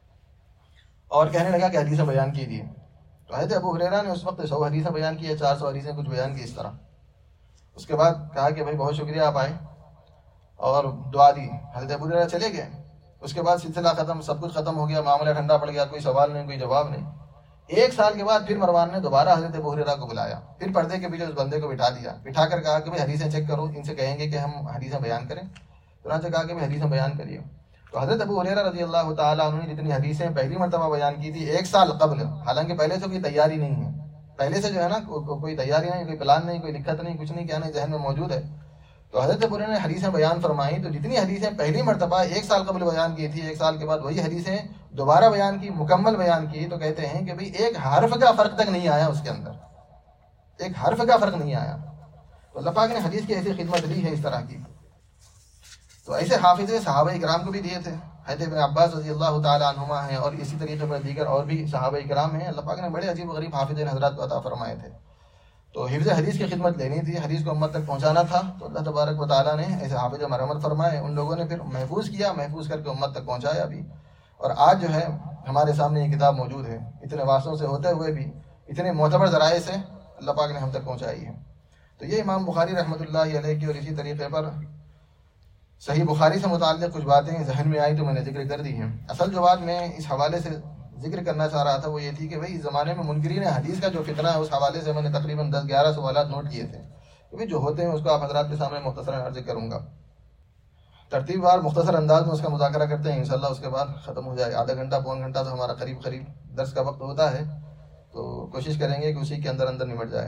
اور کہنے لگا کہ حدیثیں بیان کیجیے. تو حضرت ابو ہریرہ نے اس وقت 100 حدیثیں بیان کی ہے، 400 حدیثیں کچھ بیان کی اس طرح. اس کے بعد کہا کہ بھائی بہت شکریہ آپ آئے اور دعا دی. حضرت ابو ہریرہ چلے گئے. اس کے بعد سلسلہ ختم، سب کچھ ختم ہو گیا، معاملہ ٹھنڈا پڑ گیا، کوئی سوال نہیں، کوئی جواب نہیں۔ 1 سال کے بعد پھر مروان نے دوبارہ حضرت ابو ہریرہ کو بلایا، پھر پردے کے پیچھے اس بندے کو بٹھا دیا، بٹھا کر کہا کہ بھائی حدیثیں چیک کرو، ان سے کہیں گے کہ ہم حدیثیں بیان کریں۔ چنانچہ کہا کہ بھائی حدیثیں بیان کریے۔ تو حضرت ابو ہریرہ رضی اللہ تعالیٰ عنہ نے جتنی حدیثیں پہلی مرتبہ بیان کی تھی 1 سال قبل، حالانکہ پہلے سے کوئی تیاری نہیں ہے، پہلے سے جو ہے نا کوئی تیاری نہیں، کوئی پلان نہیں، کوئی دقت نہیں، کچھ نہیں، کیا نہیں ذہن میں موجود ہے، تو حضرت ابو ہریرہ نے حدیثیں بیان فرمائی۔ تو جتنی حدیثیں پہلی مرتبہ 1 سال قبل بیان کی تھی، 1 سال کے بعد وہی حدیثیں دوبارہ بیان کی، مکمل بیان کی، تو کہتے ہیں کہ بھئی ایک حرف کا فرق تک نہیں آیا اس کے اندر، ایک حرف کا فرق نہیں آیا۔ تو اللہ پاک نے حدیث کی ایسی خدمت لی ہے اس طرح کی۔ تو ایسے حافظے صحابہ کرام کو بھی دیے تھے، حضرت ابن عباس رضی اللہ تعالیٰ عنہما ہیں، اور اسی طریقے پر دیگر اور بھی صحابہ کرام ہیں، اللہ پاک نے بڑے عجیب و غریب حافظین حضرات کو عطا فرمائے تھے۔ تو حفظ حدیث کی خدمت لینی تھی، حدیث کو امت تک پہنچانا تھا، تو اللہ تبارک و تعالیٰ نے ایسے حافظ مرحمت فرمائے، ان لوگوں نے پھر محفوظ کیا، محفوظ کر کے امت تک پہنچایا بھی، اور آج جو ہے ہمارے سامنے یہ کتاب موجود ہے، اتنے واسطوں سے ہوتے ہوئے بھی اتنے معتبر ذرائع سے اللہ پاک نے ہم تک پہنچائی ہے۔ تو یہ امام بخاری رحمۃ اللہ علیہ کی، اور اسی طریقے پر صحیح بخاری سے متعلق کچھ باتیں ذہن میں آئی تو میں نے ذکر کر دی ہیں۔ اصل جو بات میں اس حوالے سے ذکر کرنا چاہ رہا تھا وہ یہ تھی کہ بھئی اس زمانے میں منکرین حدیث کا جو فتنہ ہے، اس حوالے سے میں نے تقریباً 10-11 سوالات نوٹ کیے تھے، کہ جو ہوتے ہیں اس کو آپ حضرات کے سامنے مختصراً عرض کروں گا، ترتیب وار مختصر انداز میں اس کا مذاکرہ کرتے ہیں، انشاءاللہ اس کے بعد ختم ہو جائے۔ آدھا گھنٹہ پون گھنٹہ تو ہمارا قریب درس کا وقت ہوتا ہے، تو کوشش کریں گے کہ اسی کے اندر نمٹ جائے۔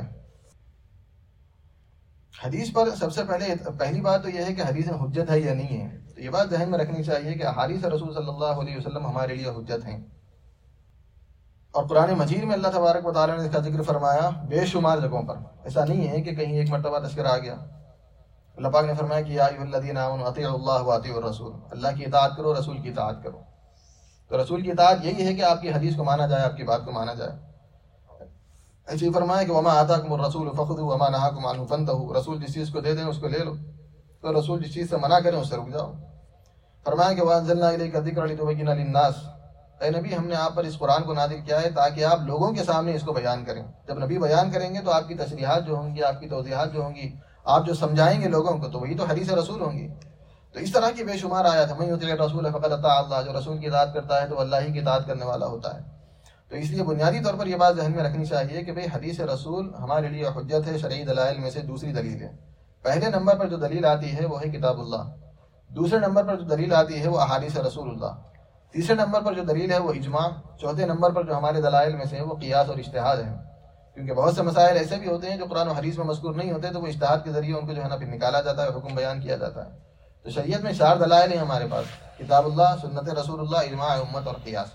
حدیث پر سب سے پہلی بات تو یہ ہے کہ حدیث حجت ہے یا نہیں ہے، تو یہ بات ذہن میں رکھنی چاہیے کہ احادیث رسول صلی اللہ علیہ وسلم ہمارے لیے حجت ہیں، اور قرآن مجید میں اللہ تبارک و تعالیٰ نے اس کا ذکر فرمایا بے شمار جگہوں پر، ایسا نہیں ہے کہ کہیں ایک مرتبہ تذکرہ آ گیا۔ اللہ پاک نے فرمایا کہ یا ایھا الذین آمنوا اطیعوا اللہ واطیعوا الرسول، اللہ کی اطاعت کرو، رسول کی اطاعت کرو۔ تو رسول کی اطاعت یہی ہے کہ آپ کی حدیث کو مانا جائے، آپ کی بات کو مانا جائے۔ ایسے ہی فرمایا کہ وما آتاکم الرسول فخذوا وما نہاکم عنہ فانتہوا، رسول جس چیز کو دے دیں اس کو لے لو، تو رسول جس چیز سے منع کریں اس سے رک جاؤ۔ فرمایا کہ وانزلنا الیک الذکر لتبین للناس، اے نبی ہم نے آپ پر اس قرآن کو نازل کیا ہے تاکہ آپ لوگوں کے سامنے اس کو بیان کریں۔ جب نبی بیان کریں گے تو آپ کی تشریحات جو ہوں گی، آپ کی توضیحات جو ہوں گی، آپ جو سمجھائیں گے لوگوں کو، تو وہی تو حدیث رسول ہوں گی۔ تو اس طرح کی بے شمار آیات ہیں، من یطیع الرسول فقد اطاع اللہ، جو رسول کی اطاعت کرتا ہے تو اللہ ہی کی اطاعت کرنے والا ہوتا ہے۔ تو اس لیے بنیادی طور پر یہ بات ذہن میں رکھنی چاہیے کہ بھئی حدیث رسول ہمارے لیے حجت ہے، شرعی دلائل میں سے دوسری دلیل ہے۔ پہلے نمبر پر جو دلیل آتی ہے وہ ہے کتاب اللہ، دوسرے نمبر پر جو دلیل آتی ہے وہ احادیث رسول اللہ، تیسرے نمبر پر جو دلیل ہے وہ اجماع، چوتھے نمبر پر جو ہمارے دلائل میں سے وہ قیاس اور اجتہاد ہیں، کیونکہ بہت سے مسائل ایسے بھی ہوتے ہیں جو قرآن و حدیث میں مذکور نہیں ہوتے، تو وہ اجتہاد کے ذریعے ان کو جو ہے نا پھر نکالا جاتا ہے، حکم بیان کیا جاتا ہے۔ تو شریعت میں 4 دلائل ہیں ہمارے پاس، کتاب اللہ، سنت رسول اللہ، اجماع امت اور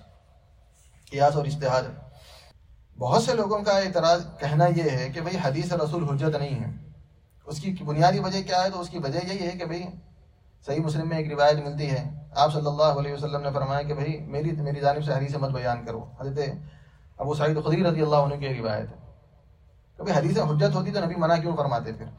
قیاس اور اجتہاد۔ بہت سے لوگوں کا اعتراض کہنا یہ ہے کہ بھئی حدیث رسول حجت نہیں ہے۔ اس کی بنیادی وجہ کیا ہے؟ تو اس کی وجہ یہی ہے کہ بھئی صحیح مسلم میں ایک روایت ملتی ہے، آپ صلی اللہ علیہ وسلم نے فرمایا کہ بھئی میری جانب سے حدیث مت بیان کرو۔ حضرت ابو سعید خدری رضی اللہ عنہ کی روایت ہے۔ کبھی حدیث حجت ہوتی تو نبی منع کیوں فرماتے؟ پھر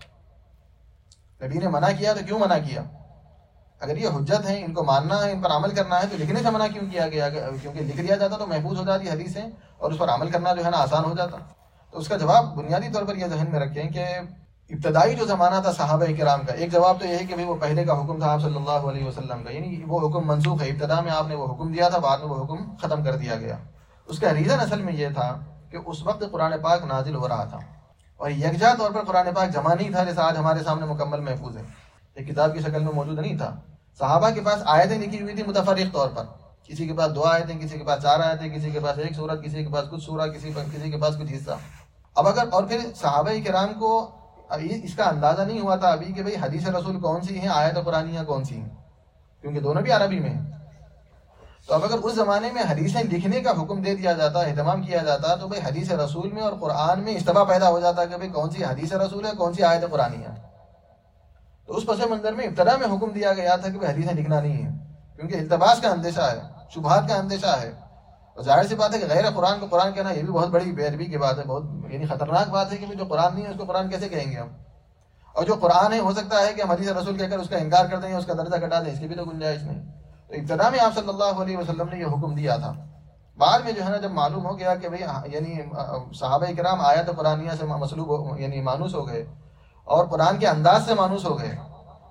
نبی نے منع کیا تو کیوں منع کیا؟ اگر یہ حجت ہیں، ان کو ماننا ہے، ان پر عمل کرنا ہے، تو لکھنے سے منع کیوں کیا گیا؟ کیونکہ لکھ لیا جاتا تو محفوظ ہو جاتی حدیثیں، اور اس پر عمل کرنا جو ہے نا آسان ہو جاتا۔ تو اس کا جواب بنیادی طور پر یہ ذہن میں رکھیں کہ ابتدائی جو زمانہ تھا صحابہ کرام کا، ایک جواب تو یہ ہے کہ وہ پہلے کا حکم تھا آپ صلی اللہ علیہ وسلم کا، یعنی وہ حکم منسوخ ہے، ابتدا میں آپ نے وہ حکم دیا تھا، بعد میں وہ حکم ختم کر دیا گیا۔ اس کا ریزن اصل میں یہ تھا کہ اس وقت قرآن پاک نازل ہو رہا تھا، اور یکجا طور پر قرآن پاک جمع نہیں تھا، جیسا آج ہمارے سامنے مکمل محفوظ ہے، ایک کتاب کی شکل میں موجود نہیں تھا۔ صحابہ کے پاس آیتیں لکھی ہوئی تھی متفرق طور پر، کسی کے پاس 2 آیتیں، کسی کے پاس 4 آیتیں، کسی کے پاس 1 سورت، کسی کے پاس کچھ سورہ، کسی کے پاس کچھ حصہ۔ اب اگر اور پھر صحابہ کرام کو اس کا اندازہ نہیں ہوا تھا ابھی کہ بھئی حدیث رسول کون سی ہیں، آیت قرآنیہ کون سی ہیں، کیونکہ دونوں بھی عربی میں ہیں۔ تو اب اگر اس زمانے میں حدیثیں لکھنے کا حکم دے دیا جاتا، اہتمام کیا جاتا، تو بھئی حدیث رسول میں اور قرآن میں اشتباہ پیدا ہو جاتا کہ بھئی کون سی حدیث رسول ہے، کون سی آیت قرآنیہ ہے۔ تو اس پس منظر میں ابتدا میں حکم دیا گیا تھا کہ بھئی حدیثیں لکھنا نہیں ہے، کیونکہ التباس کا اندیشہ ہے، شبہات کا اندیشہ ہے، اور ظاہر سی بات ہے کہ غیر قرآن کو قرآن کہنا یہ بھی بہت بڑی بے ادبی کی بات ہے، بہت یعنی خطرناک بات ہے کہ جو قرآن نہیں ہے اس کو قرآن کیسے کہیں گے ہم، اور جو قرآن ہے ہو سکتا ہے کہ ہم حدیث رسول کہہ کر اس کا انکار کر دیں یا اس کا درجہ گھٹا دیں، اس کی بھی تو گنجائش نہیں۔ تو ابتدا میں آپ صلی اللہ علیہ وسلم نے یہ حکم دیا تھا، بعد میں جو ہے نا جب معلوم ہو گیا کہ بھئی یعنی صحابہ کرام آیت قرآنیہ سے مسلوب یعنی مانوس ہو گئے اور قرآن کے انداز سے مانوس ہو گئے،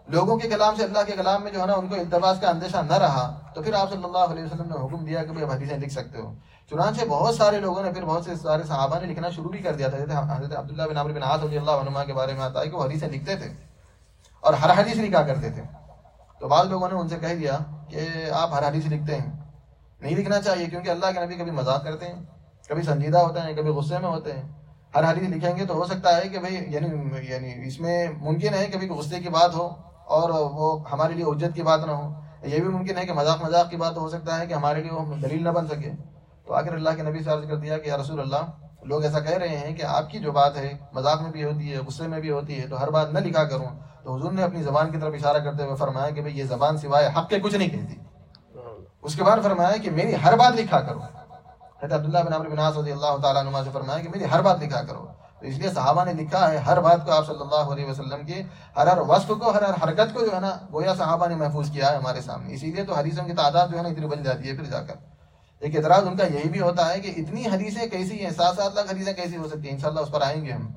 لوگوں کے کلام سے اللہ کے کلام میں جو ہے نا ان کو التباس کا اندیشہ نہ رہا تو پھر آپ صلی اللہ علیہ وسلم نے حکم دیا کہ بھائی اب حدیثیں لکھ سکتے ہو. چنانچہ بہت سارے لوگوں نے پھر بہت سے سارے صحابہ نے لکھنا شروع بھی کر دیا تھا. حضرت عبداللہ بن عمرو بن عاص رضی اللہ عنہما کے بارے میں آتا ہے کہ وہ حدیثیں لکھتے تھے اور ہر حدیث لکھا کرتے تھے. تو بعض لوگوں نے ان سے کہہ دیا کہ آپ ہر حدیث لکھتے ہیں, نہیں لکھنا چاہیے, کیونکہ اللہ کے نبی کبھی مذاق کرتے ہیں, کبھی سنجیدہ ہوتے ہیں, کبھی غصے میں ہوتے ہیں. ہر حدیث لکھیں گے تو ہو سکتا ہے کہ بھائی یعنی اس میں ممکن ہے کبھی غصے کی بات ہو اور وہ ہمارے لیے حجت کی بات نہ ہو. یہ بھی ممکن ہے کہ مذاق کی بات ہو سکتا ہے کہ ہمارے لیے وہ دلیل نہ بن سکے. تو آخر اللہ کے نبی سے عرض کر دیا کہ یا رسول اللہ, لوگ ایسا کہہ رہے ہیں کہ آپ کی جو بات ہے مذاق میں بھی ہوتی ہے, غصے میں بھی ہوتی ہے, تو ہر بات نہ لکھا کروں. تو حضور نے اپنی زبان کی طرف اشارہ کرتے ہوئے فرمایا کہ بھئی یہ زبان سوائے حق کے کچھ نہیں کہتی. اس کے بعد فرمایا کہ میری ہر بات لکھا کرو. حضرت عبداللہ بن عمرو بن عاص رضی اللہ تعالیٰ عنہ سے فرمایا کہ میری ہر بات لکھا کرو. تو اس لیے صحابہ نے لکھا ہے ہر بات کو, آپ صلی اللہ علیہ وسلم کی ہر وصف کو, ہر حرکت کو جو ہے نا گویا صحابہ نے محفوظ کیا ہے ہمارے سامنے. اسی لیے تو حدیثوں کی تعداد جو ہے نا اتنی بن جاتی ہے. پھر جا کر ایک اعتراض ان کا یہی بھی ہوتا ہے کہ اتنی حدیثیں کیسی ہیں, 7 لاکھ حدیثیں کیسی ہو سکتی ہیں. انشاءاللہ اس پر آئیں گے ہم.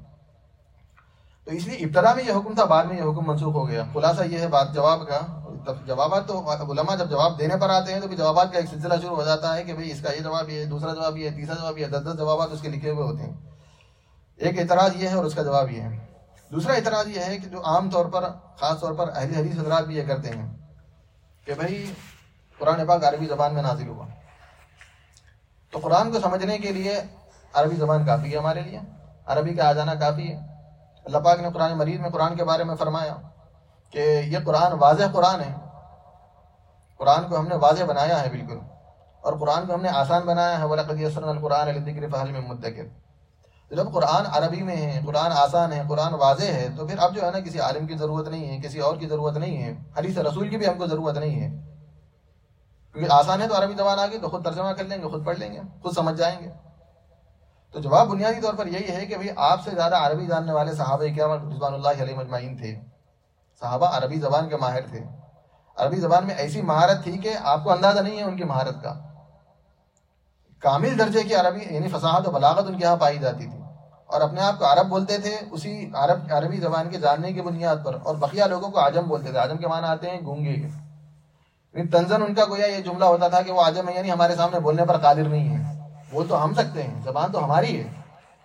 تو اس لیے ابتدا میں یہ حکم تھا, بعد میں یہ حکم منسوخ ہو گیا. خلاصہ یہ ہے بات جواب کا. جوابات تو علماء جب جواب دینے پر آتے ہیں تو بھی جوابات کا ایک سلسلہ شروع ہو جاتا ہے کہ بھئی اس کا یہ جواب یہ ہے, دوسرا جواب یہ ہے, تیسرا جواب یہ ہے, 10 جوابات اس کے لکھے ہوئے ہوتے ہیں. ایک اعتراض یہ ہے اور اس کا جواب یہ ہے. دوسرا اعتراض یہ ہے کہ جو عام طور پر خاص طور پر اہل حدیث حضرات بھی یہ کرتے ہیں کہ بھئی قرآن پاک عربی زبان میں نازل ہوا, تو قرآن کو سمجھنے کے لیے عربی زبان کافی ہے, ہمارے لیے عربی کا آ جانا کافی ہے. اللہ پاک نے قرآن مجید میں قرآن کے بارے میں فرمایا کہ یہ قرآن واضح قرآن ہے, قرآن کو ہم نے واضح بنایا ہے بالکل, اور قرآن کو ہم نے آسان بنایا ہے. وَلَقَدْ يَسَّرْنَا الْقُرْآنَ لِلذِّكْرِ فَهَلْ مِن مُدَّكِرٍ. تو جب قرآن عربی میں ہے, قرآن آسان ہے, قرآن واضح ہے, تو پھر اب جو ہے نا کسی عالم کی ضرورت نہیں ہے, کسی اور کی ضرورت نہیں ہے, حدیث رسول کی بھی ہم کو ضرورت نہیں ہے, کیونکہ آسان ہے. تو عربی زبان آ گئی تو خود ترجمہ کر لیں گے, خود پڑھ لیں گے, خود سمجھ جائیں گے. تو جواب بنیادی طور پر یہی ہے کہ بھئی آپ سے زیادہ عربی جاننے والے صحابہ کرام رضوان اللہ علیہم اجمعین تھے. صحابہ عربی زبان کے ماہر تھے. عربی زبان میں ایسی مہارت تھی کہ آپ کو اندازہ نہیں ہے ان کی مہارت کا. کامل درجے کی عربی یعنی فصاحت و بلاغت ان کے یہاں پائی جاتی تھی, اور اپنے آپ کو عرب بولتے تھے اسی عربی زبان کے جاننے کی بنیاد پر, اور بقیہ لوگوں کو عجم بولتے تھے. عجم کے معنی آتے ہیں گونگے کے. طنزاً ان کا گویا یہ جملہ ہوتا تھا کہ وہ عجم ہے, یعنی ہمارے سامنے بولنے پر قادر نہیں ہے, وہ تو ہم سکتے ہیں, زبان تو ہماری ہے.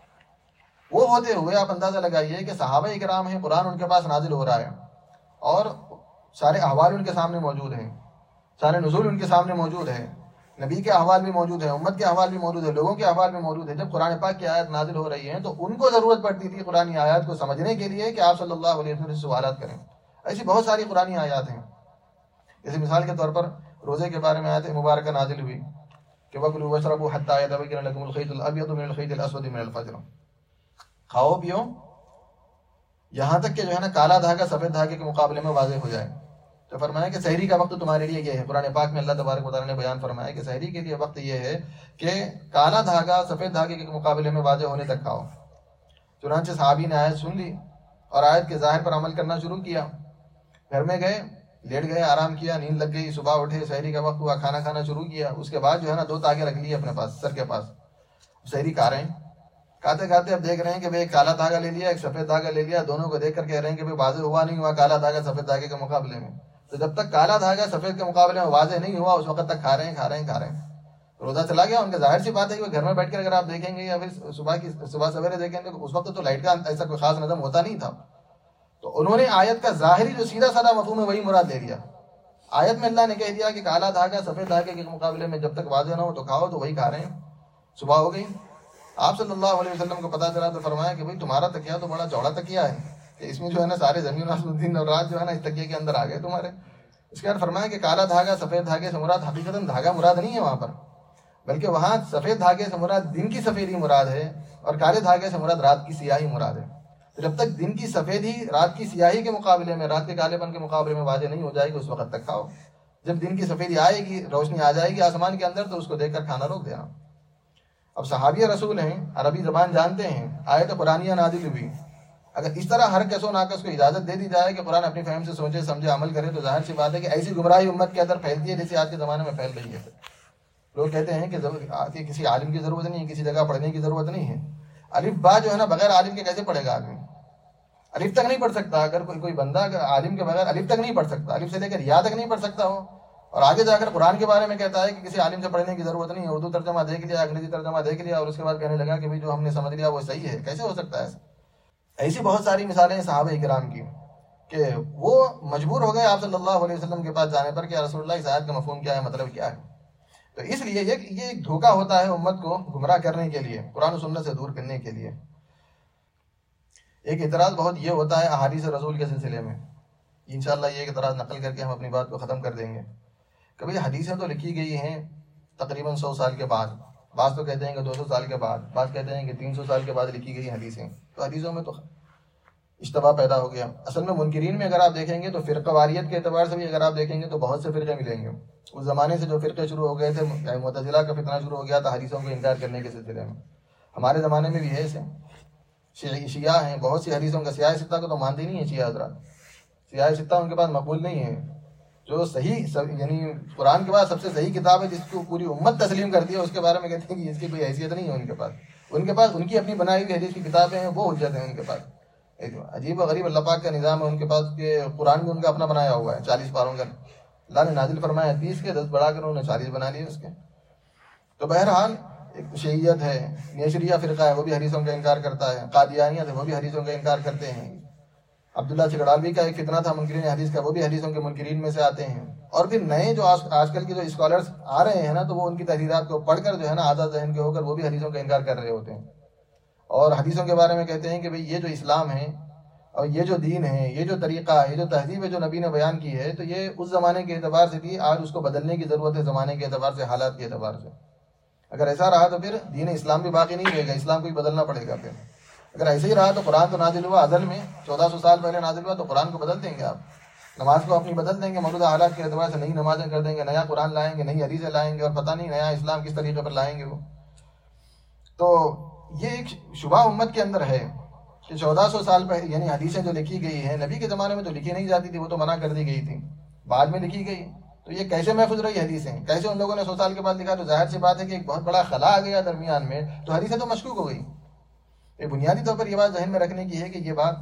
وہ ہوتے ہوئے آپ اندازہ لگائیے کہ صحابہ اکرام ہیں, قرآن ان کے پاس نازل ہو رہا ہے, اور سارے احوال ان کے سامنے موجود ہیں, سارے نزول ان کے سامنے موجود ہے, نبی کے احوال بھی موجود ہیں, امت کے احوال بھی موجود ہے, لوگوں کے احوال بھی موجود ہے. جب قرآن پاک کی آیات نازل ہو رہی ہیں تو ان کو ضرورت پڑتی تھی قرآن آیات کو سمجھنے کے لیے کہ آپ صلی اللہ علیہ وسلم سے سوالات کریں. ایسی بہت ساری قرآن آیات ہیں. جیسے مثال کے طور پر روزے کے بارے میں آیت مبارکہ نازل ہوئی کہ وَكُلُوا وَاشْرَبُوا حَتَّىٰ يَتَبَيَّنَ لَكُمُ الْخَيْطُ الْأَبْيَضُ مِنَ الْخَيْطِ الْأَسْوَدِ مِنَ الْفَجْرِ. کھاؤ پیو یہاں تک کہ جو ہے نا کالا دھاگا سفید دھاگے کے مقابلے میں واضح ہو جائے. تو فرمایا کہ سحری کا وقت تمہارے لیے یہ ہے. قرآن پاک میں اللہ تبارک و تعالیٰ نے بیان فرمایا کہ سحری کے لیے وقت یہ ہے کہ کالا دھاگا سفید دھاگے کے مقابلے میں واضح ہونے تک کھاؤ. چنانچہ صحابی نے آیت سن لی اور آیت کے ظاہر پر عمل کرنا شروع کیا. گھر میں گئے, لیٹ گئے, آرام کیا, نیند لگ گئی, صبح اٹھے, سحری کا وقت ہوا, کھانا کھانا شروع کیا. اس کے بعد جو ہے نا 2 تاگے رکھ لیے اپنے پاس, سر کے پاس, سحری کھا رہے ہیں. کھاتے کھاتے اب دیکھ رہے ہیں کہ بھئی ایک کالا دھاگا لے لیا, ایک سفید دھاگا لے لیا. دونوں کو دیکھ کر کہہ رہے ہیں کہ بھئی واضح ہوا نہیں ہوا کالا دھاگا سفید دھاگے کے مقابلے میں. تو جب تک کالا دھاگا سفید کے مقابلے میں واضح نہیں ہوا اس وقت تک کھا رہے ہیں. روزہ چلا گیا ان کا. ظاہر سی بات ہے کہ گھر میں بیٹھ کر اگر آپ دیکھیں گے یا پھر صبح سویرے دیکھیں گے تو اس وقت تو لائٹ کا ایسا کوئی خاص نظم ہوتا نہیں تھا. تو انہوں نے آیت کا ظاہری جو سیدھا سادہ مفہوم ہے وہی مراد لے لیا. آیت میں اللہ نے کہہ دیا کہ کالا دھاگا سفید دھاگے کے مقابلے میں جب تک واضح نہ ہو تو کھاؤ, تو وہی کھا رہے ہیں. صبح ہو گئی, آپ صلی اللہ علیہ وسلم کو پتا چلا تو فرمایا کہ بھئی تمہارا تکیہ تو بڑا چوڑا تکیہ ہے کہ اس میں جو ہے نا سارے زمین آسمان اور رات جو ہے نا اس تکیے کے اندر آ گئے تمہارے. اس کے بعد فرمایا کہ کالا دھاگا سفید دھاگے سے مراد حقیقتاً دھاگا مراد نہیں ہے وہاں پر, بلکہ وہاں سفید دھاگے سے مراد دن کی سفیدی مراد ہے اور کالے دھاگے سے مراد رات کی سیاہی مراد ہے. تو جب تک دن کی سفیدی رات کی سیاہی کے مقابلے میں, رات کے کالے پن کے مقابلے میں واضح نہیں ہو جائے گی اس وقت تک کھاؤ. جب دن کی سفیدی آئے گی, روشنی آ جائے گی آسمان کے اندر, تو اس کو دیکھ کر کھانا روک دینا. اب صحابی رسول ہیں, عربی زبان جانتے ہیں, آیت قرآنیہ نازل ہوئی. اگر اس طرح ہر کس و ناقص کو اجازت دے دی جائے کہ قرآن اپنی فہم سے سوچے سمجھے عمل کرے, تو ظاہر سی بات ہے کہ ایسی گمراہی امت کے اندر پھیلتی ہے جیسے آج کے زمانے میں پھیل رہی ہے. لوگ کہتے ہیں کہ کسی عالم کی ضرورت نہیں ہے, کسی جگہ پڑھنے کی ضرورت نہیں ہے. الف با جو ہے نا بغیر عالم کے کیسے پڑھے گا آدمی؟ الف تک نہیں پڑھ سکتا، اگر کوئی بندہ اگر عالم کے بغیر الف تک نہیں پڑھ سکتا، الف سے لے کر یا تک نہیں پڑھ سکتا ہو، اور آگے جا کر قرآن کے بارے میں کہتا ہے کہ کسی عالم سے پڑھنے کی ضرورت نہیں ہے، اردو ترجمہ دیکھ لیا، انگریزی ترجمہ دیکھ لیا، اور اس کے بعد کہنے لگا کہ بھائی جو ہم نے سمجھ لیا وہ صحیح ہے، کیسے ہو سکتا ہے ایسا؟ ایسی بہت ساری مثالیں ہیں صحابہ کرام کی کہ وہ مجبور ہو گئے آپ صلی اللہ علیہ وسلم کے پاس جانے پر کہ رسول اللہ اس آیت کا مفہوم کیا ہے، مطلب کیا ہے۔ تو اس لیے یہ ایک دھوکہ ہوتا ہے امت کو گمراہ کرنے کے لیے، قرآن و سنت سے دور کرنے کے لیے۔ ایک اعتراض بہت یہ ہوتا ہے احادیث رسول کے سلسلے میں، انشاءاللہ یہ ایک اعتراض نقل کر کے ہم اپنی بات کو ختم کر دیں گے۔ کبھی حدیثیں تو لکھی گئی ہیں تقریباً 100 سال کے بعد، بعض تو کہتے ہیں کہ 200 سال کے بعد، بعض کہتے ہیں کہ 300 سال کے بعد لکھی گئی حدیثیں، تو حدیثوں میں تو اشتباہ پیدا ہو گیا۔ اصل میں منکرین میں اگر آپ دیکھیں گے تو فرقہ واریت کے اعتبار سے بھی اگر آپ دیکھیں گے تو بہت سے فرقے ملیں گے۔ اس زمانے سے جو فرقے شروع ہو گئے تھے، معتزلہ کا فتنہ شروع ہو گیا تھا حدیثوں کو انکار کرنے کے سلسلے میں، ہمارے زمانے میں بھی ہے ایسے شیعہ ہیں، بہت سی حدیثوں کا سیاہ ستہ کو تو مانتے نہیں ہیں شیعہ حضرات، سیاہ ستہ ان کے پاس مقبول نہیں ہے۔ جو صحیح یعنی قرآن کے بعد سب سے صحیح کتاب ہے جس کو پوری امت تسلیم کرتی ہے، اس کے بارے میں کہتے ہیں کہ اس کی کوئی حیثیت نہیں ہے ان کے پاس ان کی اپنی بنائی ہوئی حدیث کی کتابیں ہیں، وہ حجت ہیں ان کے پاس۔ عجیب و غریب اللہ پاک کا نظام ہے ان کے پاس کہ قرآن بھی ان کا اپنا بنایا ہوا ہے، 40 پاروں کا اللہ نے نازل فرمایا 30 کے، 10 بڑھا کر انہوں نے 40 بنا لیے اس کے۔ تو بہرحال ایک شیعیت ہے، نیشریہ فرقہ ہے، وہ بھی حدیثوں کا انکار کرتا ہے، قادیانیت ہے، وہ بھی حدیثوں کا انکار کرتے ہیں، عبداللہ چگڑالوی کا ایک فتنہ تھا منکرین حدیث کا، وہ بھی حدیثوں کے منکرین میں سے آتے ہیں۔ اور پھر نئے جو آج کل کے جو اسکالرز آ رہے ہیں نا، تو وہ ان کی تحریرات کو پڑھ کر جو ہے نا آزاد ذہن کے ہو کر وہ بھی حدیثوں کا انکار کر رہے ہوتے ہیں، اور حدیثوں کے بارے میں کہتے ہیں کہ بھئی یہ جو اسلام ہے اور یہ جو دین ہے، یہ جو طریقہ ہے، یہ جو تہذیب ہے جو نبی نے بیان کی ہے، تو یہ اس زمانے کے اعتبار سے بھی آج اس کو بدلنے کی ضرورت ہے، زمانے کے اعتبار سے، حالات کے اعتبار سے۔ اگر ایسا رہا تو پھر دین اسلام بھی باقی نہیں رہے گا، اسلام کو بھی بدلنا پڑے گا۔ پھر اگر ایسے ہی رہا تو قرآن تو نازل ہوا ازل میں، 1400 سال پہلے نازل ہوا، تو قرآن کو بدل دیں گے آپ، نماز کو اپنی بدل دیں گے، موجودہ حالات کے اعتبار سے نئی نمازیں کر دیں گے، نیا قرآن لائیں گے، نئی حدیثیں لائیں گے، اور پتہ نہیں نیا اسلام کس طریقے پر لائیں گے وہ۔ تو یہ ایک شبہ امت کے اندر ہے کہ 1400 سال پہلے یعنی حدیثیں جو لکھی گئی ہیں، نبی کے زمانے میں تو لکھی نہیں جاتی تھی، وہ تو منع کر دی گئی تھی، بعد میں لکھی گئی، تو یہ کیسے محفوظ رہی حدیثیں؟ کیسے ان لوگوں نے 100 سال کے بعد لکھا؟ تو ظاہر سی بات ہے کہ ایک بہت بڑا خلا آ گیا درمیان میں، تو حدیثیں تو مشکوک ہو گئی۔ ایک بنیادی طور پر یہ بات ذہن میں رکھنے کی ہے کہ یہ بات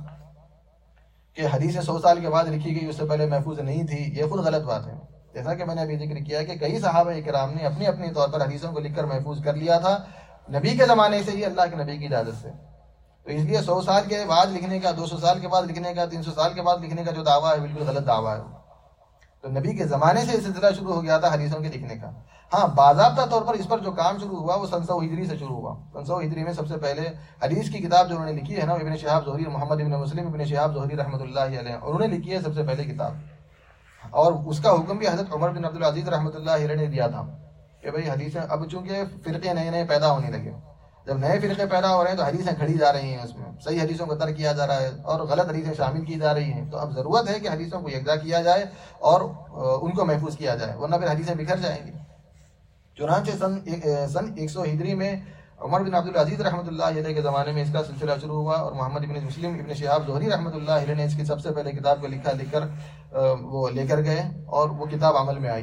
کہ حدیثیں 100 سال کے بعد لکھی گئی، اس سے پہلے محفوظ نہیں تھی، یہ خود غلط بات ہے۔ جیسا کہ میں نے ابھی ذکر کیا کہ کئی صحابہ کرام نے اپنے اپنے طور پر حدیثوں کو لکھ کر محفوظ کر لیا تھا، نبی کے زمانے سے ہی، اللہ کے نبی کی اجازت سے۔ تو اس لیے 100 سال کے بعد لکھنے کا، 200 سال کے بعد لکھنے کا، 300 سال کے بعد لکھنے کا جو دعویٰ ہے بالکل غلط دعویٰ ہے۔ تو نبی کے زمانے سے سلسلہ شروع ہو گیا تھا حدیثوں کے لکھنے کا۔ ہاں، باضابطہ طور پر اس پر جو کام شروع ہوا وہ 100 ہجری سے شروع ہوا۔ 100 ہجری میں سب سے پہلے حدیث کی کتاب جو انہوں نے لکھی ہے نا، ابن شہاب زہری، محمد ابن مسلم ابن شہاب زہری رحمۃ اللہ علیہ، انہوں نے لکھی ہے سب سے پہلے کتاب، اور اس کا حکم بھی حضرت عمر بن عبدالعزیز رحمۃ اللہ علیہ نے دیا تھا کہ بھئی حدیثیں، اب چونکہ فرقے نئے نئے پیدا ہونے لگے، جب نئے فرقے پیدا ہو رہے ہیں تو حدیثیں کھڑی جا رہی ہیں، اس میں صحیح حدیثوں کو ترک کیا جا رہا ہے اور غلط حدیثیں شامل کی جا رہی ہیں، تو اب ضرورت ہے کہ حدیثوں کو یکجا کیا جائے اور ان کو محفوظ کیا جائے، ورنہ پھر حدیثیں بکھر جائیں گی۔ چنانچہ سن 100 ہجری میں عمر بن عبدالعزیز رحمۃ اللہ علیہ کے زمانے میں اس کا سلسلہ شروع ہوا، اور محمد ابن مسلم ابن شہاب زہری رحمۃ اللہ علیہ نے اس کی سب سے پہلے کتاب کو لکھ کر وہ لے کر گئے، اور وہ کتاب عمل میں آئی۔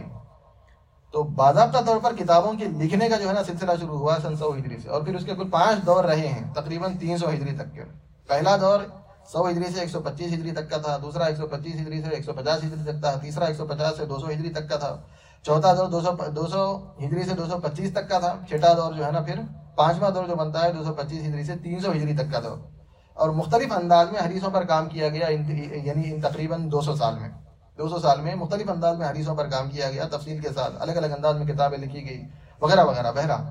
تو باضابطہ طور پر کتابوں کے لکھنے کا جو ہے نا سلسلہ شروع ہوا سن 100 ہجری سے، اور پھر اس کے کل 5 دور رہے ہیں تقریباً 300 ہجری تک کے۔ پہلا دور 100 ہجری سے 125 ہجری تک کا تھا، دوسرا 125 ہجری سے 150 ہجری تک تھا، تیسرا 150 سے 200 ہجری تک کا تھا، چوتھا دور 200 ہجری سے 225 تک کا تھا، چھٹا دور جو ہے نا پھر 5واں دور جو بنتا ہے 225 ہجری سے 300 ہجری تک کا دور، اور مختلف انداز میں حدیثوں پر کام کیا گیا، یعنی تقریباً 200 سال میں مختلف انداز میں حدیثوں پر کام کیا گیا، تفصیل کے ساتھ الگ الگ انداز میں کتابیں لکھی گئی وغیرہ وغیرہ۔ بہرحال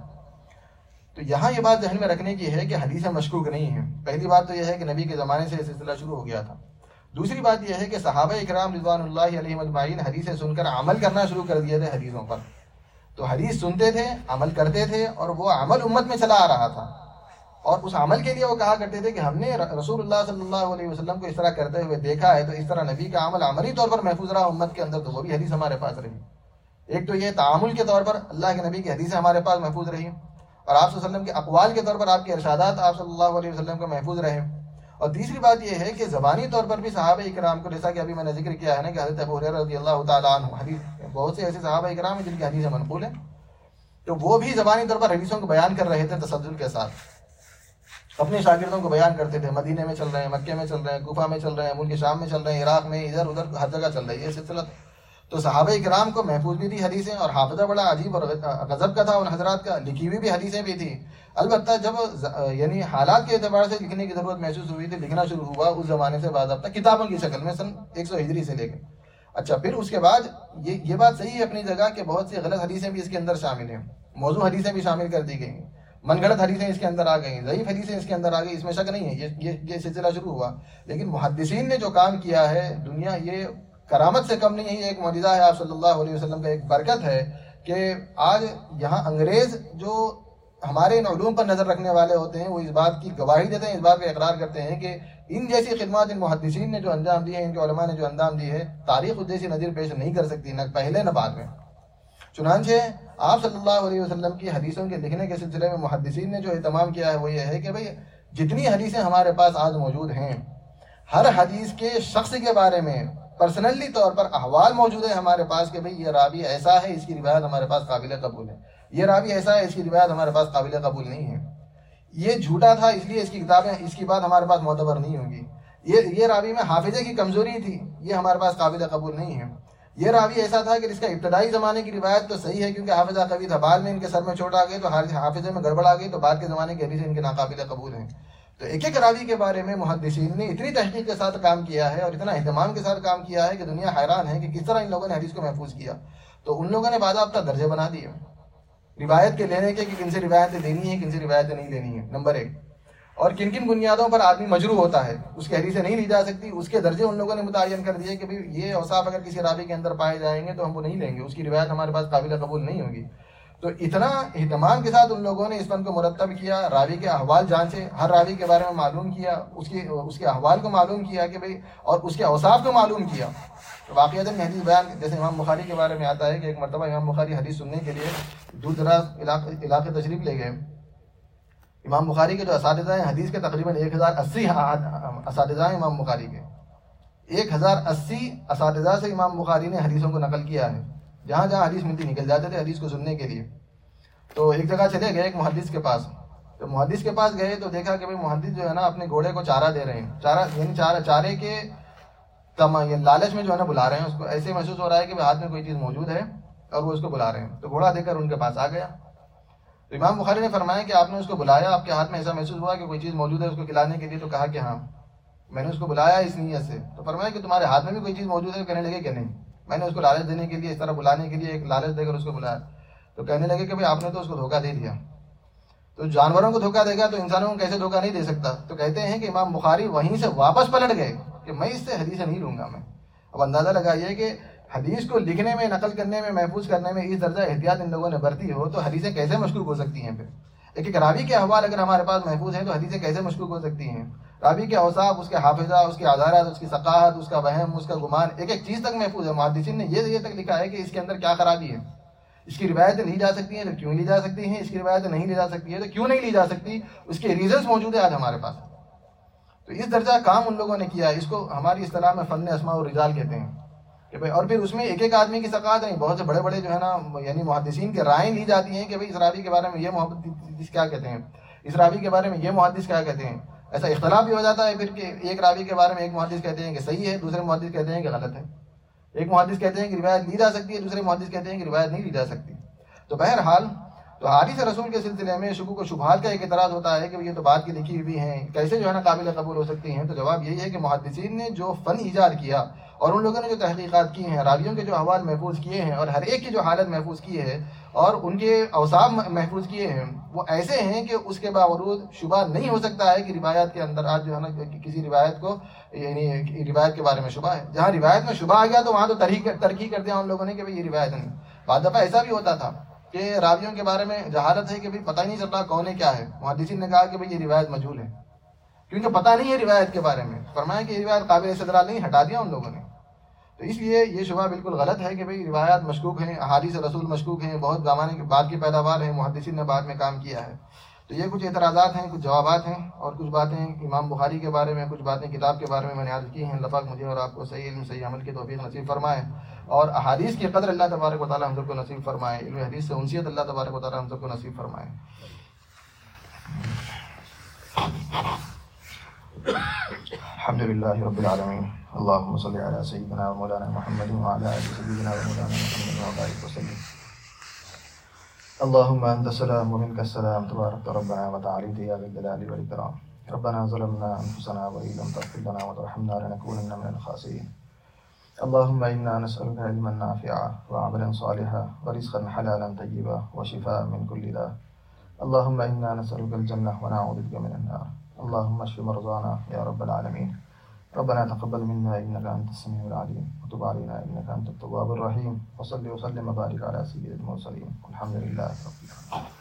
تو یہاں یہ بات ذہن میں رکھنے کی ہے کہ حدیثیں مشکوک نہیں ہیں۔ پہلی بات تو یہ ہے کہ نبی کے زمانے سے یہ سلسلہ شروع ہو گیا تھا۔ دوسری بات یہ ہے کہ صحابہ اکرام رضوان اللہ علیہم اجمعین حدیثیں سن کر عمل کرنا شروع کر دیے تھے حدیثوں پر۔ تو حدیث سنتے تھے، عمل کرتے تھے، اور وہ عمل امت میں چلا آ رہا تھا، اور اس عمل کے لیے وہ کہا کرتے تھے کہ ہم نے رسول اللہ صلی اللہ علیہ وسلم کو اس طرح کرتے ہوئے دیکھا ہے، تو اس طرح نبی کا عمل عملی طور پر محفوظ رہا امت کے اندر، تو وہ بھی حدیث ہمارے پاس رہی۔ ایک تو یہ تعامل کے طور پر اللہ کے نبی کی حدیثیں ہمارے پاس محفوظ رہی، اور آپ صلی اللہ علیہ وسلم کے اقوال کے طور پر آپ کے ارشادات آپ صلی اللہ علیہ وسلم کو محفوظ رہے۔ اور تیسری بات یہ ہے کہ زبانی طور پر بھی صحابہ اکرام کو، جیسا کہ ابھی میں نے ذکر کیا ہے نا کہ حضرت ابو ہریرہ رضی اللہ تعالیٰ عنہ، حدیث بہت سے ایسے صحابہ اکرام ہیں جن کی حدیثیں منقول ہیں، تو وہ بھی زبانی طور پر حدیثوں کو بیان کر رہے تھے تسلسل کے ساتھ۔ اپنے شاگردوں کو بیان کرتے تھے، مدینے میں چل رہے ہیں، مکے میں چل رہے ہیں، کوفہ میں چل رہے ہیں، ملک شام میں چل رہے ہیں، عراق میں، ادھر ادھر ہر جگہ چل رہی ہے یہ سلسلہ۔ تو صحابہ کرام کو محفوظ بھی تھی حدیثیں، اور حافظہ بڑا عجیب اور غضب کا تھا ان حضرات کا، لکھی ہوئی بھی حدیثیں بھی تھیں۔ البتہ جب یعنی حالات کے اعتبار سے لکھنے کی ضرورت محسوس ہوئی تھی، لکھنا شروع ہوا اس زمانے سے باضابطہ کتابوں کی شکل میں، سن 100 ہجری سے لے کے۔ اچھا، پھر اس کے بعد یہ بات صحیح ہے اپنی جگہ کہ بہت سی غلط حدیثیں بھی اس کے اندر شامل ہیں، موضوع حدیثیں بھی شامل کر دی گئی، من گھڑت حدیثیں اس کے اندر آ گئی، ضعیف حدیثیں اس کے اندر آ گئی، اس میں شک نہیں ہے، یہ سلسلہ شروع ہوا۔ لیکن محدثین نے جو کام کیا ہے، دنیا یہ کرامت سے کم نہیں ہے، یہ ایک معجزہ ہے آپ صلی اللہ علیہ وسلم کا، ایک برکت ہے کہ آج یہاں انگریز جو ہمارے ان علوم پر نظر رکھنے والے ہوتے ہیں، وہ اس بات کی گواہی دیتے ہیں، اس بات کا اقرار کرتے ہیں کہ ان جیسی خدمات ان محدثین نے جو انجام دی ہے، ان کے علماء نے جو انجام دی ہے، تاریخ اس جیسی نظیر پیش نہیں کر سکتی، نہ پہلے نہ بعد میں۔ چنانچہ آپ صلی اللہ علیہ وسلم کی حدیثوں کے لکھنے کے سلسلے میں محدثین نے جو اہتمام کیا ہے وہ یہ ہے کہ بھئی جتنی حدیثیں ہمارے پاس آج موجود ہیں، ہر حدیث کے شخص کے بارے میں پرسنلی طور پر احوال موجود ہے ہمارے پاس کہ بھئی یہ راوی ایسا ہے، اس کی روایت ہمارے پاس قابل قبول ہے، یہ راوی ایسا ہے، اس کی روایت ہمارے پاس قابل قبول نہیں ہے، یہ جھوٹا تھا اس لیے اس کی کتابیں، اس کی بات ہمارے پاس معتبر نہیں ہوں گی، یہ راوی میں حافظے کی کمزوری تھی، یہ ہمارے پاس قابل قبول نہیں ہے، یہ راوی ایسا تھا کہ جس کا ابتدائی زمانے کی روایت تو صحیح ہے کیونکہ حافظہ قوی تھا، بعد میں ان کے سر میں چوٹ آ گئی تو حافظے میں گڑبڑ آ گئی تو بعد کے زمانے کی حدیثیں ان کے ناقابل قبول ہیں۔ تو ایک ایک راوی کے بارے میں محدثین نے اتنی تحقیق کے ساتھ کام کیا ہے اور اتنا اہتمام کے ساتھ کام کیا ہے کہ دنیا حیران ہے کہ کس طرح ان لوگوں نے حدیث کو محفوظ کیا۔ تو ان لوگوں نے باضابطہ درجے بنا دیے روایت کے لینے کے کہ کن سے روایتیں لینی ہیں، کن سے روایتیں نہیں لینی ہیں، نمبر 1، اور کن کن بنیادوں پر آدمی مجروح ہوتا ہے، اس کی حدیثیں نہیں لی جا سکتی، اس کے درجے ان لوگوں نے متعین کر دیے کہ بھئی یہ اوصاف اگر کسی راوی کے اندر پائے جائیں گے تو ہم وہ نہیں لیں گے، اس کی روایت ہمارے پاس قابل قبول نہیں ہوگی۔ تو اتنا اہتمام کے ساتھ ان لوگوں نے اس فن کو مرتب کیا، راوی کے احوال جانچے، ہر راوی کے بارے میں معلوم کیا، اس کے احوال کو معلوم کیا کہ بھئی، اور اس کے اوصاف کو معلوم کیا۔ تو واقعات میں حدیث بیان، جیسے امام بخاری کے بارے میں آتا ہے کہ ایک مرتبہ امام بخاری حدیث سننے کے لیے دور دراز علاقے تشریف لے گئے۔ امام بخاری کے جو اساتذہ ہیں حدیث کے تقریباً 1080 اساتذہ ہیں امام بخاری کے، 1080 اساتذہ سے امام بخاری نے حدیثوں کو نقل کیا ہے، جہاں جہاں حدیث ملتی نکل جاتے تھے حدیث کو سننے کے لیے۔ تو ایک جگہ چلے گئے ایک محدث کے پاس، تو محدث کے پاس گئے تو دیکھا کہ بھئی محدث جو ہے نا اپنے گھوڑے کو چارہ دے رہے ہیں، چارہ یعنی چارے کے لالچ میں جو ہے نا بلا رہے ہیں اس کو، ایسے محسوس ہو رہا ہے کہ ہاتھ میں کوئی چیز موجود ہے اور وہ اس کو بلا رہے ہیں۔ تو گھوڑا دے کر ان کے پاس آ گیا، تو امام بخاری نے فرمایا کہ آپ نے اس کو بلایا، آپ کے ہاتھ میں ایسا محسوس ہوا کہ کوئی چیز موجود ہے اس کو کھلانے کے لیے؟ تو کہا کہ ہاں میں نے اس کو بلایا اس نیت سے۔ تو فرمایا کہ تمہارے ہاتھ میں بھی کوئی چیز موجود ہے؟ کہنے لگے کہ نہیں، میں نے اس کو لالچ دینے کے لیے، اس طرح بلانے کے لیے ایک لالچ دے کر اس کو بلایا۔ تو کہنے لگے کہ بھئی آپ نے تو اس کو دھوکہ دے دیا، تو جانوروں کو دھوکہ دے گا تو انسانوں کو کیسے دھوکہ نہیں دے سکتا؟ تو کہتے ہیں کہ امام بخاری وہیں سے واپس پلٹ گئے کہ میں اس سے حدیثیں نہیں لوں گا میں۔ اب اندازہ لگائیے کہ حدیث کو لکھنے میں، نقل کرنے میں، محفوظ کرنے میں اس درجہ احتیاط ان لوگوں نے برتی ہو تو حدیثیں کیسے مشکوک ہو سکتی ہیں؟ پھر ایک راوی کے احوال اگر ہمارے پاس محفوظ ہیں تو حدیثیں کیسے مشکوک ہو سکتی ہیں؟ راوی کے اوصاف، اس کے حافظہ، اس کی عدالت، اس کی ثقافت، اس کا وہم، اس کا گمان، ایک ایک چیز تک محفوظ ہے۔ محدثین نے یہ تک لکھا ہے کہ اس کے اندر کیا خرابی ہے، اس کی روایتیں لی جا سکتی ہیں تو کیوں لی جا سکتی ہیں، اس کی روایتیں نہیں لی جا سکتی ہے تو کیوں نہیں لی جا سکتی، اس کے ریزنز موجود ہیں آج ہمارے پاس۔ تو اس درجہ کام ان لوگوں نے کیا، اس کو ہماری اصطلاح میں فن اسماء و رجال کہتے ہیں کہ بھائی، اور پھر اس میں ایک ایک آدمی کی ثقافت نہیں، بہت سے بڑے بڑے جو ہے نا یعنی محدثین کے رائیں لی جاتی ہیں کہ بھائی اس راوی کے بارے میں یہ محدث کیا کہتے ہیں، اس راوی کے بارے میں یہ محدث کیا کہتے ہیں۔ ایسا اختلاف بھی ہو جاتا ہے پھر کہ ایک راوی کے بارے میں ایک محدث کہتے ہیں کہ صحیح ہے، دوسرے محدث کہتے ہیں کہ غلط ہے، ایک محدث کہتے ہیں کہ روایت لی جا سکتی ہے، دوسرے محدث کہتے ہیں کہ روایت نہیں لی جا سکتی۔ تو بہرحال تو حدیث رسول کے سلسلے میں شکوک و شبہات کا ایک اعتراض ہوتا ہے کہ یہ تو بات کی لکھی ہوئی ہیں، کیسے جو ہے نا قابل قبول ہو سکتی ہیں؟ تو جواب یہی ہے کہ محدثین نے جو فن ایجاد کیا اور ان لوگوں نے جو تحقیقات کی ہیں، راویوں کے جو احوال محفوظ کیے ہیں اور ہر ایک کی جو حالت محفوظ کی ہے اور ان کے اوصاف محفوظ کیے ہیں، وہ ایسے ہیں کہ اس کے باوجود شبہ نہیں ہو سکتا ہے کہ روایات کے اندر آج جو ہے نا کسی روایت کو یعنی روایت کے بارے میں شبہ ہے۔ جہاں روایت میں شبہ آ گیا تو وہاں تو ترقی کر دیا ان لوگوں نے کہ بھئی یہ روایت نہیں۔ بعض دفعہ ایسا بھی ہوتا تھا کہ راویوں کے بارے میں جہالت ہے کہ بھئی پتہ نہیں چل رہا کون ہے کیا ہے، محدثین نے کہا کہ بھئی یہ روایت مجہول ہے کیونکہ پتہ نہیں ہے روایت کے بارے میں، فرمایا کہ یہ روایت قابل استدلال نہیں، ہٹا دیا ان لوگوں نے۔ تو اس لیے یہ شبہ بالکل غلط ہے کہ بھئی روایات مشکوک ہیں، احادیث رسول مشکوک ہیں، بہت زمانے کے بعد کی پیداوار ہے، محدثین نے بعد میں کام کیا ہے۔ تو یہ کچھ اعتراضات ہیں، کچھ جوابات ہیں، اور کچھ باتیں امام بخاری کے بارے میں، کچھ باتیں کتاب کے بارے میں نے عرض کی ہیں۔ اللہ پاک مجھے اور آپ کو صحیح علم، صحیح عمل کی توفیق نصیب فرمائے، اور احادیث کی قدر اللہ تبارک و تعالی ہم سب کو نصیب فرمائے، علم حدیث سے انسیت اللہ تبارک و تعالی ہم سب کو نصیب فرمائے۔ الحمد لله رب العالمين. اللهم صل على سيدنا ومولانا محمد وعلى آل سيدنا ومولانا محمد وبارك وسلم. اللهم أنت السلام ومنك السلام تبارك ربنا وتعاليت يا ذا الجلال والإكرام. ربنا ظلمنا أنفسنا وإن لم تغفر لنا وترحمنا لنكونن من الخاسرين. اللهم إنا نسألك علما نافعا وعملا صالحا ورزقا حلالا طيبا وشفاء من كل داء. اللهم إنا نسألك الجنة ونعوذ بك من النار. اللهم اشف مرضانا يا رب العالمين. ربنا تقبل منا إنك أنت السميع العليم وتب علينا إنك أنت التواب الرحيم. وصل وسلم وبارك على سيد المرسلين والحمد لله رب العالمين.